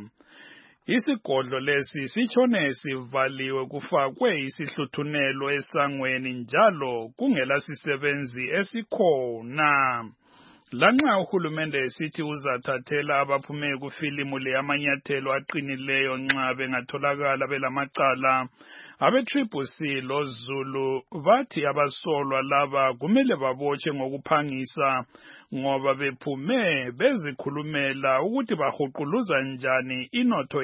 Isigodlo lesi sitshone sivaliwe kufakwe isihluthunelo esangweni njalo kungela sisebenzi esikhona. Lanxa uhulumende esithi uzathathela abaphume kufilimu le amanyathelo aqinileyo nxa bengatholakala belamacala, abe-CCC loZulu bathi abasolwa laba kumele babotshe ngokuphangisa ngoba bephume bezikhulumela ukuthi bahuquluza njani inotho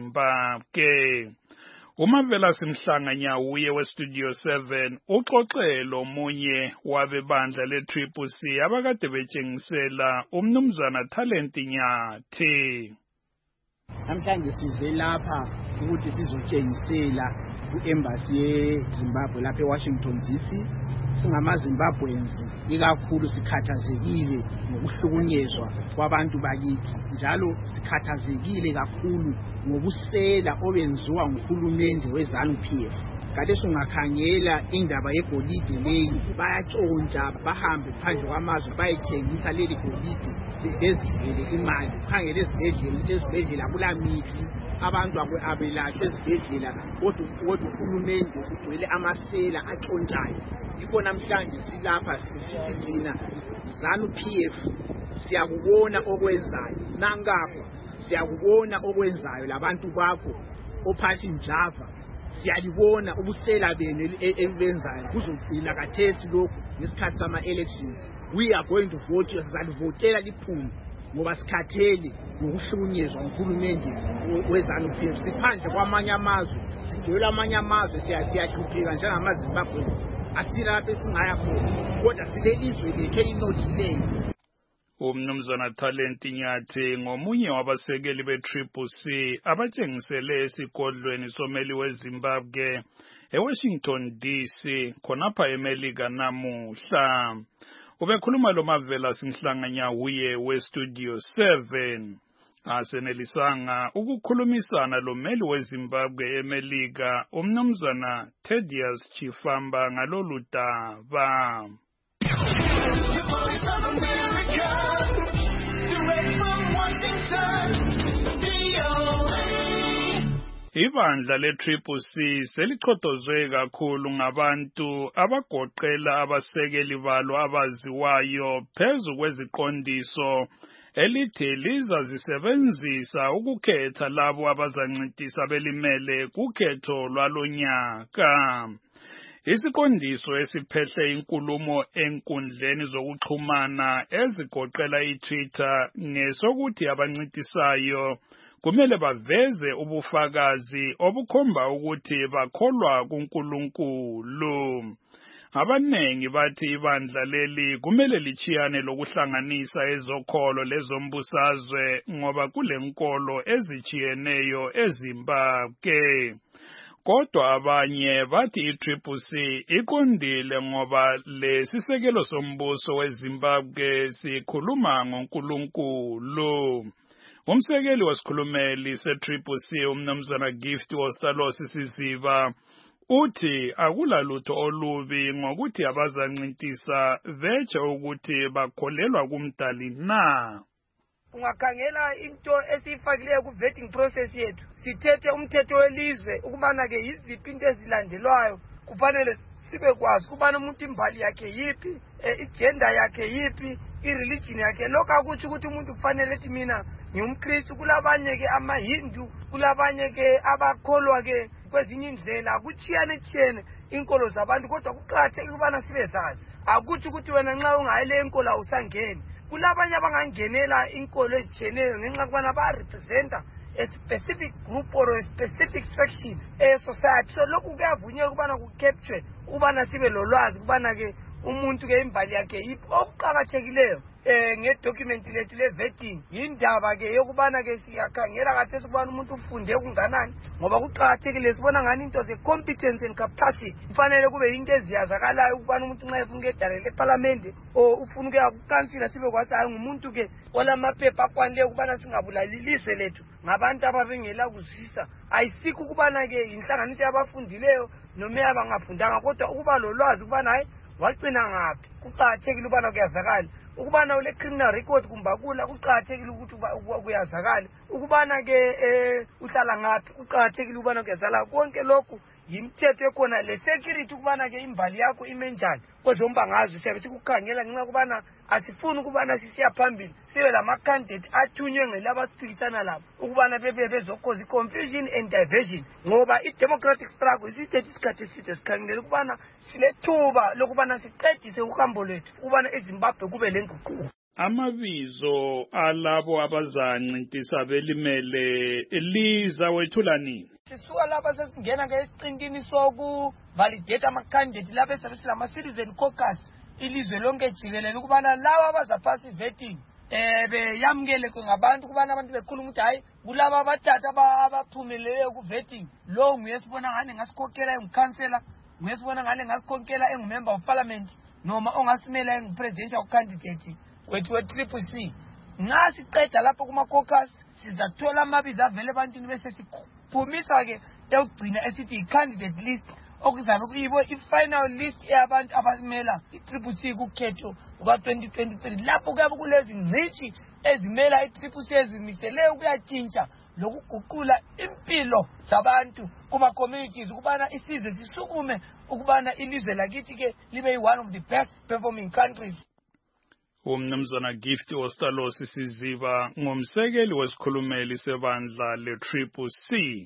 yeZimbabwe. Umavela Simhlanga Nyawuye weStudio 7 uxoxele omunye wabebandla le-CCC abakade betshengisela umnumzana Talent Nyathi. Namhlanje size lapha ukuthi sizotshengisela ku-embassy yeZimbabwe lapha eWashington DC. SingamaZimbabweans ikakhulu sikhathazekile ngokuhlukunyezwa kwabantu bakithi njalo sikhathazekile kakhulu ngobusela obenziwa nguhulumende weZANU-PF. Kade singakhangela indaba yegolide leyi bayatshontsha bahambe phandle kwamazwe bayethengisa leli golide bezivele imali. Ukhangele ezibhedlela kulamithi abantu abelatshwe ezibhedlela kodwa uhulumende ugcwele amasela atshontshayo. Yikho namhlanje silapha sisithi thina ZANU-PF siyakubona okwenzayo nankapho siyakubona okwenzayo labantu bakho oPhathi Java siyalibona ubusela benu ebenzayo kuzogcina kathesi lokhu ngesikhathi sama-elections. We are going to vote, sizalivotela liphume ngoba sikhathele ngokuhlukunyezwa nguhulumende weZANU-PF. Siphandle kwamanye amazwe sidwela amanye amazwe siyahlupheka njengamaZimbabwe. Asilapha esingaya khona kodwa silelizwe lethu elinothileyo. Umnumzana Talent Nyathi ngomunye wabasekeli be-CCC abatshengisele esigodlweni someli weZimbabwe eWashington DC khonapha eMelika namuhla. Ubekhuluma lo Mavela Simhlanga Nyawuye weStudio 7. asenelisanga ukukhulumisana lomeli weZimbabwe eMelika umnumzana Thaddeus Chifamba ngalolu daba. Ibandla le-CCC selichotozwe kakhulu ngabantu abagoqela abasekeli balo abaziwayo phezu kweziqondiso elithi lizazisebenzisa ukukhetha labo abazancintisa belimele kukhetho lwalonyaka. Isiqondiso esiphehle inkulumo enkundleni zokuxhumana ezigoqela iTwitter ngesokuthi abancintisayo kumele baveze ubufakazi obukhomba ukuthi bakholwa kuNkulunkulu. Abanengi bathi ibandla leli kumele lichiyane lokuhlanganisa ezokholo lezombusazwe ngoba kulenkolo ezichiyeneyo eZimbabwe. Kodwa abanye bathi i-CCC iqondile ngoba lesisekelo sombuso weZimbabwe sikhuluma ngoNkulunkulu. Umsekeli wesikhulumeli se-CCC umnumzana Gift Ostalosi Siziba uthi akulalutho olubi ngokuthi abazancintisa vetshe ukuthi bakholelwa kumdali na. Ungakhangela into esiyifakileyo ku-vetting process yethu sithethe umthetho welizwe ukubana-ke yiziphi into ezilandelwayo kufanele sibe kwazi ukubana umuntu imbali yakhe yiphi, igender yakhe yiphi, ireligion yakhe. Lokho akutsho ukuthi umuntu kufanele ethi mina ngiyumKristu, kulabanye-ke amaHindu, kulabanye-ke abakholwa-ke kwezinye indlela, kuchiyane inkolo zabantu. Kodwa kuqakathekile ukubana sibe zazi. Akutsho ukuthi wena nxa ungayile enkolo awusangeni. Kulabanye abangangenela inkolo ezitshiyeneyo ngenxa kubana ba-representa a specific group or a specific section society. So lokhu kuyavunyelwa ukubana kucapture ukubana sibe lolwazi ukubana-ke umuntu-ke imbali yakhe yiphi. Okuqakathekileyo ngedocument lethu le-vetting yindaba-ke yokubana-ke siyakhangela kathesi ukubana umuntu ufunde kunganani, ngoba kuqakathekile sibona ngani into ze-competence and capacity kufanele kube yinto eziyazakalayo ukubana umuntu nxa efuna ukuyedalele ephalamende or ufuna ukuya kukansila sibe kwathi hayi ngumuntu-ke olamaphepha akwanileyo ukubana singabulali ilizwe lethu ngabantu ababengela kuzwisisa. Ayisikho ukubana-ke yinhlanganiso yabafundileyo noma abangafundanga, kodwa ukuba lolwazi ukubana hayi wagcina ngaphi kuqakathekile ukubana kuyazakala. Ukubana ule criminal record kumbakula kuqakathekile ukuthi kuyazakala. Ukubana-ke uhlala ngaphi kuqakathekile ukubana kuyazakala. Konke lokhu yimithetho ekhona, le security ukubana-ke imbali yakho ime njani kwezombangazwe siyabe sikukhangela ngenxa ukubana asifuni ukubana sisiya phambili sibe lama-candidate athunywe ngelabo siphikisana labo ukubana bebe bezokhoza i-confusion and diversion, ngoba i-democratic struggle isithethe isikhathi eside sikhangele ukubana silethuba lokubana siqedise uhambo lwethu ukubana eZimbabwe kube lenguquko. Amabizo alabo abazancintisa belimele liza wethula nini? Sisuka lapha sesingena ngeqintini sokuvalidate ama-candidate lapha esabe silama-citizen caucus ilizwe lonke jikelele ukubana lawa abazaphasa i-vetting beyamukeleke ngabantu ukubana abantu bekhuluma ukuthi hayi kulaba abathathu abaphumeleleyo ku-vetting lowo nguye sibona ngane ngasikhokhela engukhansela, nguye sibona ngane ngasikhokhela engumember of parliament noma ongasimela engupresidential candidate wethu we-CCC. Nxa siqeda lapho kuma-caucus sizathola amabizo avele ebantwini bese siphumisa-ke ekugcina esithi yi-candidate list okuzabe kuyibo i-final list yabantu abamela i-CCC kukhetho luka-2023. Lapho kuyabe kulezi ngcitshi ezimela i-CCC ezimiseleyo ukuyatshintsha lokuguqula impilo zabantu kuma-communities ukubana isizwe sisukume ukubana ilizwe lakithi-ke libe yi-one of the best performing countries. Umnumzana Gift Ostalosi Siziba ngumsekeli wesikhulumeli sebandla le-CCC.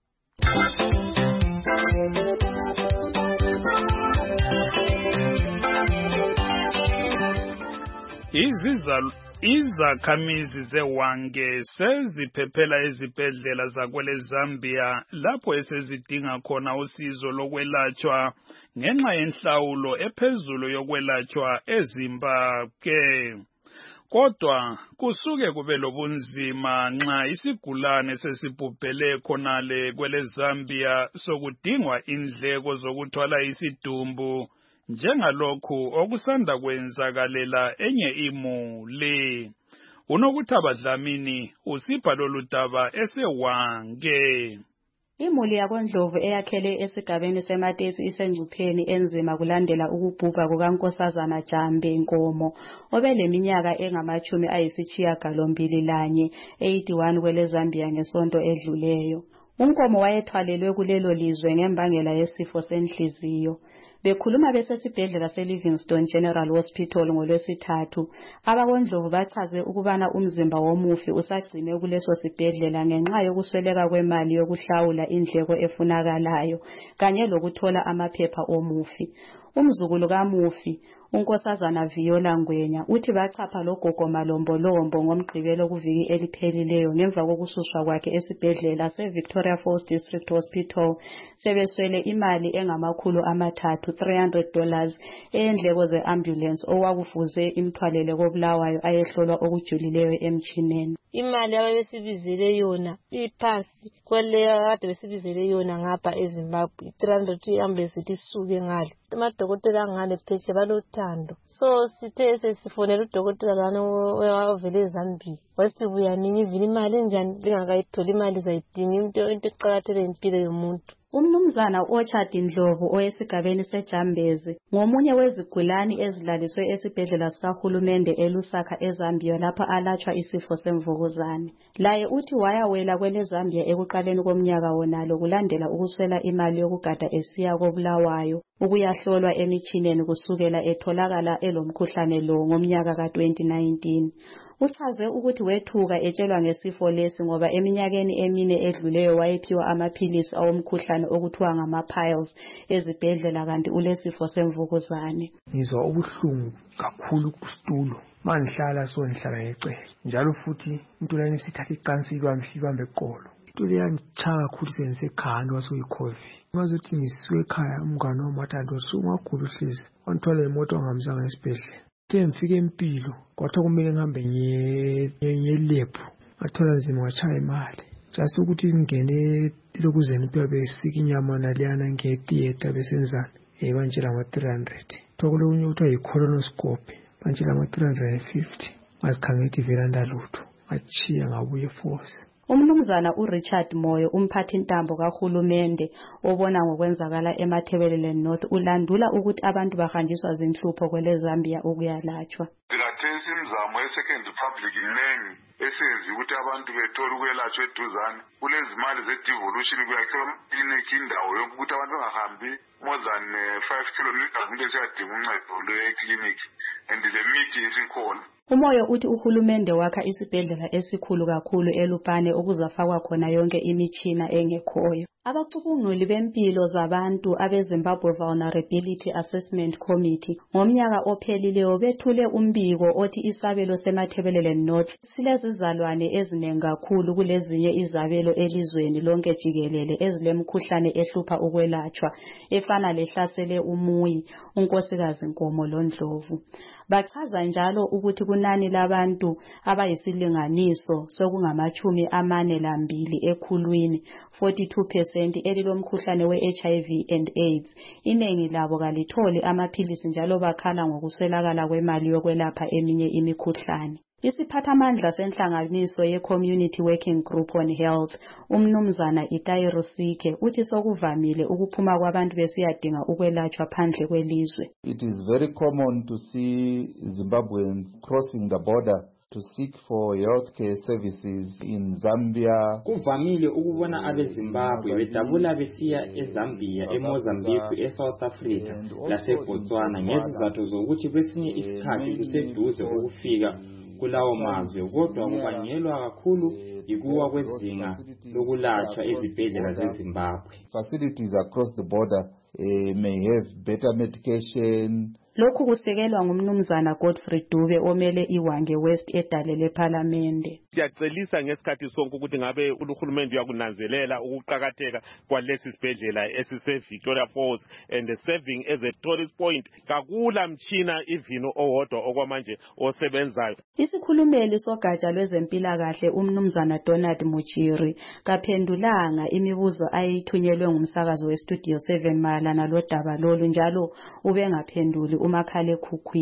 Izakhamizi zeWange seziphephela ezibhedlela zakwele Zambia lapho esezidinga khona usizo lokwelatshwa ngenxa yenhlawulo ephezulu yokwelatshwa eZimbabwe. Kodwa kusuke kube lobunzima nxa isigulane sesibhubhele khonale kwele Zambia sokudingwa indleko zokuthwala isidumbu njengalokhu okusanda kwenzakalela enye imuli. uNokuthaba Dlamini usipha lolu daba esewange. Imuli yakoNdlovu eyakhele esigabeni seMatesi isengcupheni enzima kulandela ukubhubha kukaNkosazana Jambe Nkomo obeleminyaka engama-81 81 kwele Zambia ngesonto edluleyo. uNkomo wayethwalelwe kulelo lizwe ngembangela yesifo senhliziyo. Bekhuluma besesibhedlela seLivingstone General Hospital ngoLwesithathu, abakoNdlovu bachaze ukubana umzimba womufi usagcinwe kuleso sibhedlela ngenxa yokusweleka kwemali yokuhlawula indleko efunakalayo kanye lokuthola amaphepha omufi. Umzukulu kamufi, uNkosazana Viola Ngwenya, uthi bachapha logogo malombolombo ngomgqibelo kuviki eliphelileyo ngemva kokususwa kwakhe esibhedlela seVictoria Falls District Hospital sebeswele imali $300 eyendleko ze-ambulance owakufuze imthwalele koBulawayo ayehlolwa okujulileyo emchineni. Imali ababesibizele yona iphansi kweleyo kade besibizele yona ngapha eZimbabwe 300 iambulance isuke ngale. Amadokotela angale pheshe balothando, so sithe sesifonela udokotela lana ovele eZambia wathi buya nini ivini imali njani lingakayitholi imali zayidinga into eqhakathele impilo yomuntu. Umnumzana Orchard Ndlovu oyesigabeni seJambezi ngomunye wezigulani ezilaliswe esibhedlela sikahulumende eLusaka eZambia lapha alatshwa isifo semvukuzane. Laye uthi wayawela kwele Zambia ekuqaleni komnyaka wonalo kulandela ukuswela imali yokugada esiya koBulawayo ukuyahlolwa emichineni kusukela etholakala elomkhuhlane lo ngomnyaka ka-2019. Uchaze ukuthi wethuka etshelwa ngesifo lesi ngoba eminyakeni emine edluleyo wayephiwa amaphilisi awomkhuhlane okuthiwa ngama-piles ezibhedlela kanti ulesifo semvukuzane. Ngizwa ubuhlungu kakhulu kusitulo mangihlala ngihlala ngecele njalo futhi into lani sithatha icansi ibambe eqolo. Into leyangichanga kakhulu sengisekhanda wasuyicovid. Ngazothi ngisiwe ekhaya umngane wami wathi ungagula uhlezi wangithwala imoto wangamzanga esibhedlela. Ngifike empilo kwathiwa kumele ngihambe ngelebhu ngathola nzima ngachaya imali just ukuthi ngingene lokuzeni impela besika inyama naliyana ngetheater besenzana bantshela ngama-300 thokulunye kuthiwa yi-colonoscopy bantshela ngama-350 ngazikhangela ivela lutho ngachiya ngabuye force. Umnumzana uRichard Moyo umphathintambo kahulumende obona ngokwenzakala eMathebelele North ulandula ukuthi abantu bahanjiswa zinhlupho kwele Zambia ukuyalatshwa. Zikhathesi imizamo ye-Second Republic inengi esenzi ukuthi abantu bethole ukwelatshwa eduzane. Kulezi mali ze-devolution kuyakhiwa iklinikhi indawo yonke ukuthi abantu bangahambi more than 5 kilometers umuntu esiyadinga uncedo lweklinikhi and le mithi isikhona. Umoyo uthi uhulumende wakha isibhedlela esikhulu kakhulu eLupane ukuzafakwa khona yonke imitshina engekhoyo. Abacubunguli bempilo zabantu abeZimbabwe Vulnerability Assessment Committee ngomnyaka ophelileyo bethule umbiko othi isabelo seMathebelele North silezizalwane ezinengi kakhulu kulezinye izabelo elizweni lonke jikelele ezilemkhuhlane ehlupha ukwelatshwa efana lehlasele umuyi, unkosikazi Nkomo loNdlovu. Bachaza njalo ukuthi kunani labantu abayisilinganiso sokungama-42 ekhulwini 42% elilomkhuhlane we-HIV and AIDS. Inengi labo kalitholi amaphilisi njalo bakhala ngokuswelakala kwemali yokwelapha eminye imikhuhlane. Isiphathamandla senhlanganiso ye-Community Working Group on Health, umnumzana Itai Rusike, uthi sokuvamile ukuphuma kwabantu besiyadinga ukwelatshwa phandle kwelizwe. It is very common to see Zimbabweans crossing the border to seek for healthcare services in Zambia. Kuvamile ukubona abeZimbabwe bedabula besiya eZambia, eMozambique, eSouth Africa laseBotswana ngezizathu zokuthi kwesinye isikhathi kuseduze ukufika kulawo mazwe kodwa kubangelwa kakhulu ikuwa kwezinga lokulatshwa ezibhedlela zeZimbabwe. Facilities across the border may have better medication. Lokhu kusekelwa ngumnumzana Godfrey Dube omele iWange West edalele parliamente. Siyacelisa ngesikhathi sonke ukuthi ngabe uhulumende uyakunanzelela ukuqhakatheka kwalesi sibhedlela esise Victoria Falls and serving as a tourist point. Kakula mtshina ivino owodwa okwamanje osebenzayo. Isikhulumeli sogatsha lwezempilakahle umnumzana Donald Muchiri kaphendulanga imibuzo ayithunyelwe ngumsakazo weStudio 7 malana lodaba lolu njalo ubengaphenduli umakhalekhukhwini.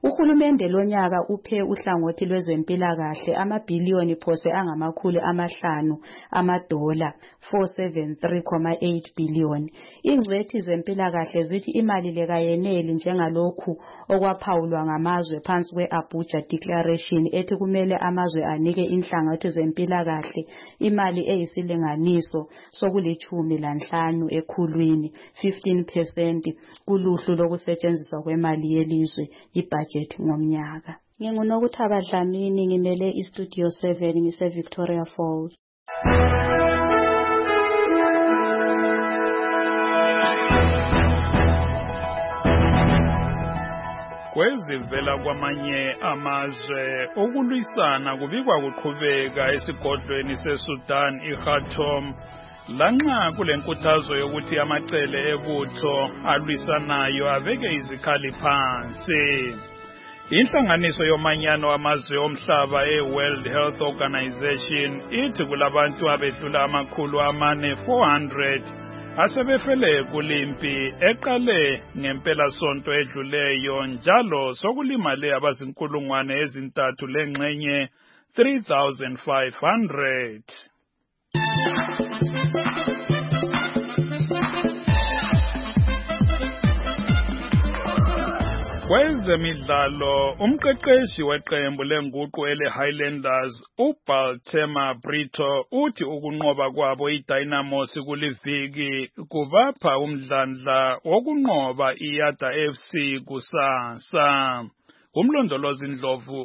Uhulumende lonyaka uphe uhlangothi lwezempilakahle amabhiliyoni phose $500 $, 473.8 billion. Ingcwethi zempilakahle zithi imali le kayeneli njengalokhu okwaphawulwa ngamazwe phansi kwe-Abuja Declaration ethi kumele amazwe anike inhlangothi zempilakahle imali eyisilinganiso soku15 ekhulwini, 15% kuluhlu lokusetshenziswa kwemali yelizwe ibudget ngomnyaka. NginguNokuthaba Dlamini, ngimele iStudio 7 ngise Victoria Falls. Kwezivela kwamanye amazwe ukulwisana kubikwa kuqhubeka esigodlweni seSudan iKhartoum lanxa kulenkuthazo yokuthi amacele ebutho alwisanayo abeke izikhali phansi. Inhlanganiso yomanyano amazwe omhlaba eWorld Health Organization ithi kulabantu abedlula 400 asebefele kulimpi eqale ngempela sonto edluleyo njalo sokulimale abazinkulungwane ezintathu lengxenye 3,500. Kwezemidlalo, umqeqeshi weqembu lenguqu ele-Highlanders uBaltema Brito uthi ukunqoba kwabo iDynamos kuliviki kubapha umdlandla wokunqoba iYada FC kusasa. Umlondolozi Ndlovu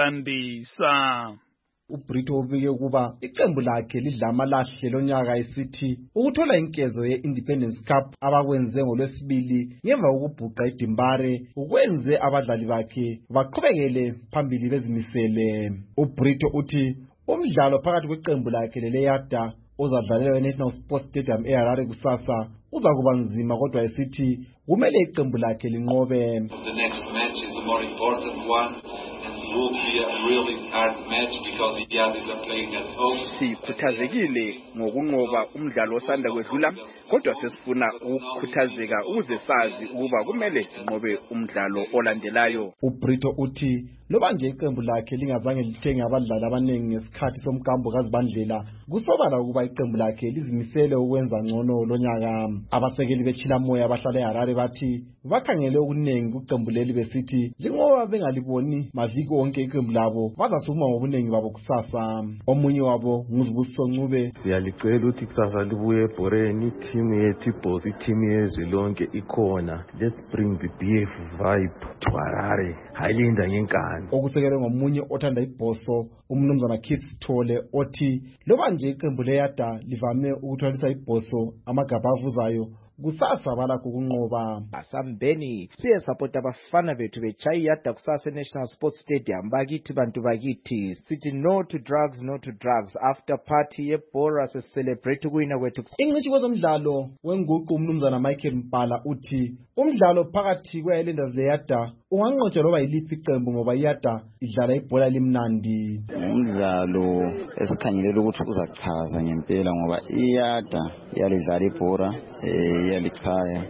uyalandisa. uBrito ubike ukuba iqembu lakhe lidla amalahle lonyaka esithi ukuthola inkezo ye-Independence Cup abakwenze ngolwesibili ngemva kokubhuqa iDimbare ukwenze abadlali bakhe baqhubekele phambili bezimisele. uBrito uthi umdlalo phakathi kweqembu lakhe leleYada ozadlalelwa eNational Sports Stadium eHarare kusasa uzakuba nzima kodwa esithi kumele iqembu lakhe linqobe. The next match is the more important one. Will be a really hard match because the Yadis are playing at home. Sikhuthazekile ngokunqoba umdlalo osanda kwedlula kodwa sesifuna ukukhuthazeka ukuze sazi ukuba kumele sinqobe umdlalo olandelayo. uBrito uthi loba nje iqembu lakhe lingazange lithenge abadlali abaningi ngesikhathi somkambo kaZibandlela kusobala ukuba iqembu lakhe lizimisele ukwenza ngcono lonyaka. Abasekeli beChilamoya abahlala eHarare bathi bakhangele okuningi kuqembu leli besithi njengoba bengaliboni maviki onke iqembu labo bazasukuma ngobuningi babo kusasa. Omunye wabo nguZibusiso Ncube. Siyalicela ukuthi kusasa libuye eBhoreni, team yethu iBhosi, team yezwe lonke ikhona. Let's bring the BF vibe to Harare. Hayilinda ngenkani. Okusekelwe ngomunye othanda ibhoso umnumzana Keith Sithole othi loba nje iqembu leYada livame ukuthwalisa ibhoso amagabha avuzayo kusasa balakho kunqoba. Asambeni siye support abafana bethu bechayi iYada kusasa National Sports Stadium. Bakithi bantu bakithi sithi no to drugs, no to drugs. After party yeBhora se celebrate ukuwina kwethu. Ingcitshi kwezomdlalo wenguqu umnumzana Michael Mpala uthi umdlalo phakathi kweHighlanders leYada unganqotshwa loba yiliphi iqembu ngoba iYada idlala ibhola limnandi. Umdlalo esikhangelela ukuthi uzachaza ngempela ngoba iYada iyalidlala ibhola iyalichaya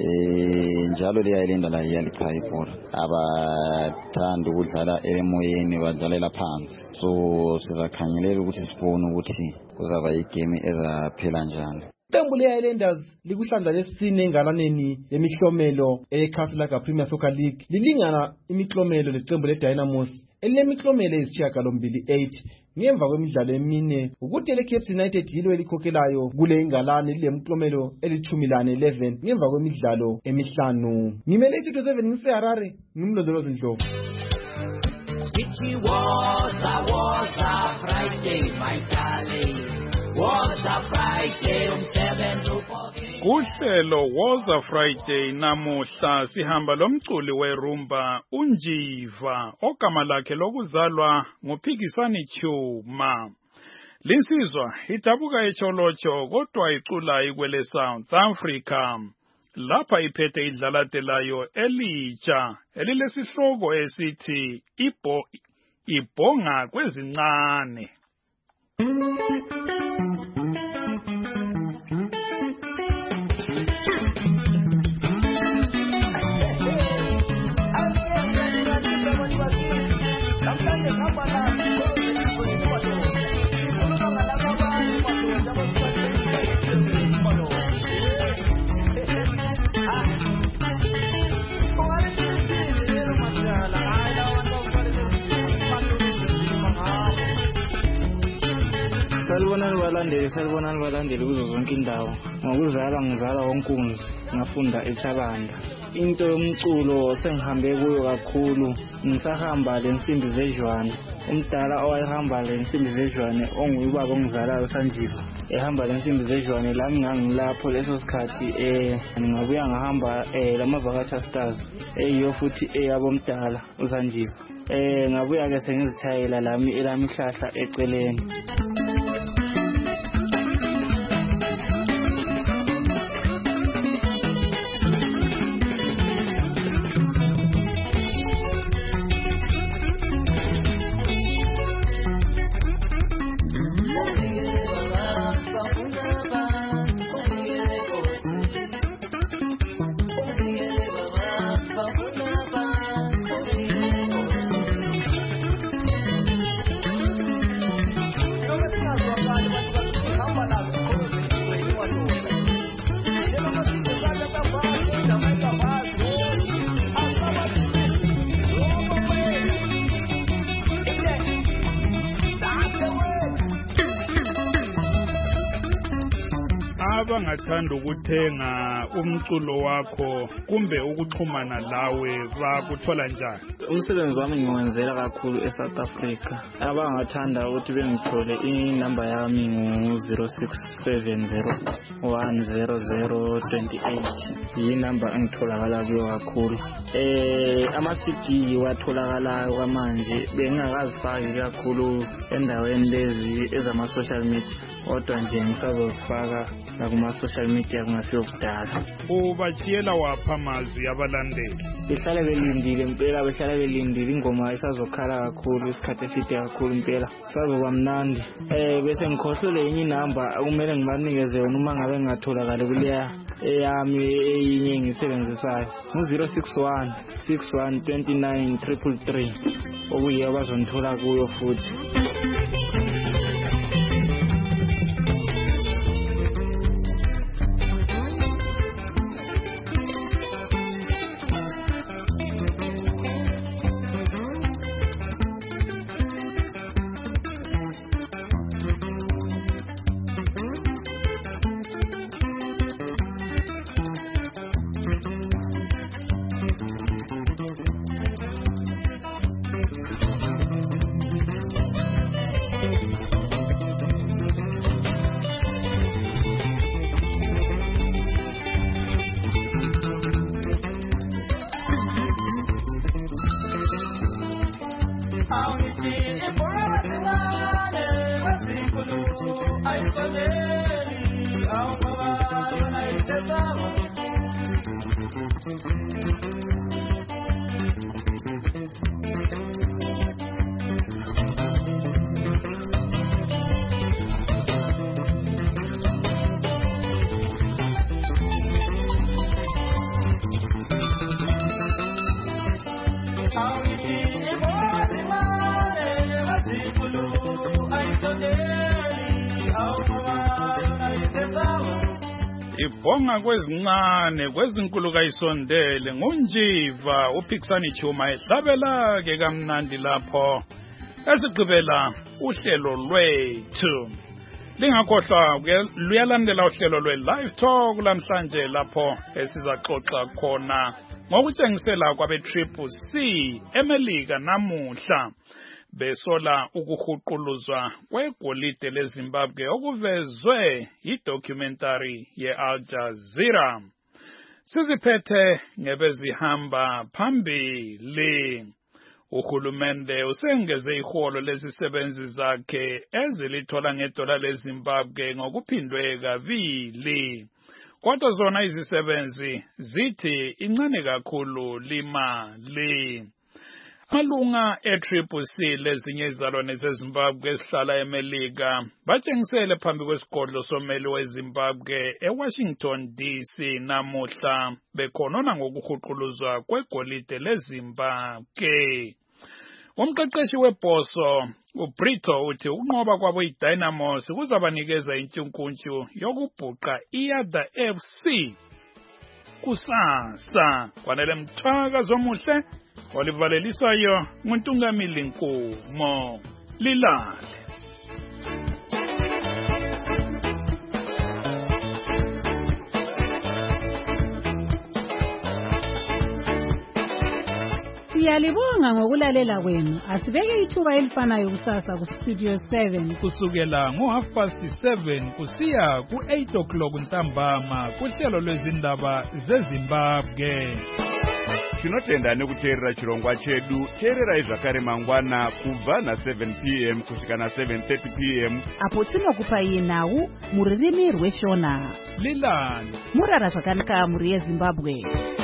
njalo liyayilinda la iyalichaya ibhola. Abathanda ukudlala emoyeni badlalela phansi. So sizakhangelela ukuthi sibone ukuthi kuzaba igame ezaphela njani. Iqembu leHighlanders likuhlandla lesine engalaneni yemihlomelo eyeCastle Premier Soccer League lilingana imiklomelo leqembu leDynamos elilemiklomelo ezisishiyagalombili 8 ngemva kwemidlalo emine ukuthi leCapes United yilo elikhokhelayo kule ingalane lilemklomelo eli11 ngemva kwemidlalo emihlanu. Ngimele iStudio 7 ngiseHarare ngimlondolozi Ndlovu. It was a Friday, my darling. Was a Friday umsebenzi uphokile. Kuhlelo was a Friday namuhla sihamba lomculi werumba uNjiva ogama lakhe lokuzalwa nguPhikisani Chuma. Linsizwa idabuka eCholocho kodwa icula ikwele South Africa. Lapha iphethe idlalatelayo elitsha elilesihloko esithi ibhonga kwezincane. salibonani balandeli kuzo zonke indawo. Ngokuzala ngizala wonkunzi, ngafunda eThabanda. Into yomculo sengihambe kuyo kakhulu, ngisahamba lensimbi zejwane. Umdala owayehamba lensimbi zejwane onguyibaba ongizalayo Sanjiva. Ehamba lensimbi zejwane la ngangilapho leso sikhathi ngabuya ngahamba lamavakatsha stars eyiyo futhi eyabomdala uSanjiva. Ngabuya ke sengizithayela elami ihlahla eceleni. abangathanda ukuthenga umculo wakho kumbe ukuxhumana lawe bakuthola njani? Umsebenzi wami ngiwenzela kakhulu eSouth Africa. Abangathanda ukuthi bengithole inamba yami ngu0670100028. Yinamba engitholakala kuyo kakhulu. Ama-CD watholakala kwamanje bengingakazifaki kakhulu endaweni lezi ezama-social media. Kodwa nje ngisazozifaka nakuma-social media kungasiyo kudala. Ubachiyela wapha amazwi abalandeli? Behlale belindile impela, behlale belindile ingoma isazokhala kakhulu isikhathi eside kakhulu impela. Sazoba mnandi. Bese ngikhohlwe enye inamba kumele ngibanikeze yona uma ngabe ngatholakala kuleya eyami eyinye engisebenzisayo. Ngu-061 6129 333 okuyiyo abazongithola kuyo futhi. Ibonga kwezincane kwezinkulu kayisondele ngunjiva uPhikisani Chuma ehlabela ke kamnandi lapho esigqibela uhlelo lwethu. Lingakhohlwa luyalandela uhlelo lwe-Live Talk lamhlanje lapho esizaxoxa khona ngokutshengisela kwabe-CCC eMelika namuhla besola ukuhuquluzwa kwegolide leZimbabwe okuvezwe yidocumentary ye-Al Jazeera. Siziphethe ngebezihamba phambili. Uhulumende usengeze iholo lezisebenzi zakhe ezilithola ngedola leZimbabwe ngokuphindwe kabili. Kodwa zona izisebenzi zithi incane kakhulu limali. Amalunga e-CCC lezinye izalwane zeZimbabwe esihlala eMelika batshengisele phambi kwesigodlo someli weZimbabwe eWashington DC namuhla bekhonona ngokuhuquluzwa kwegolide leZimbabwe. Umqeqeshi webhoso uBrito uthi ukunqoba kwabo iDynamos kuzabanikeza intshukuntshu yokubhuqa iYada FC kusasa. Kwanele Mthakazi omuhle olivalelisayo nguNtungamili Nkumo. Lilale. Siyalibonga ngokulalela kwenu. Asibeke ithuba elifanayo kusasa ku Studio 7 kusukela ngo7:30 kusiya ku8 o'clock ntambama kuhlelo lwezindaba zeZimbabwe. Tinotenda nekuteerera chirongwa chedu. Teererai zvakare mangwana kubva na7 p.m. kusvika na7:30 p.m. apo tinokupai nhau mururimi rweShona. Lilani Murara zvakanaka muri yeZimbabwe.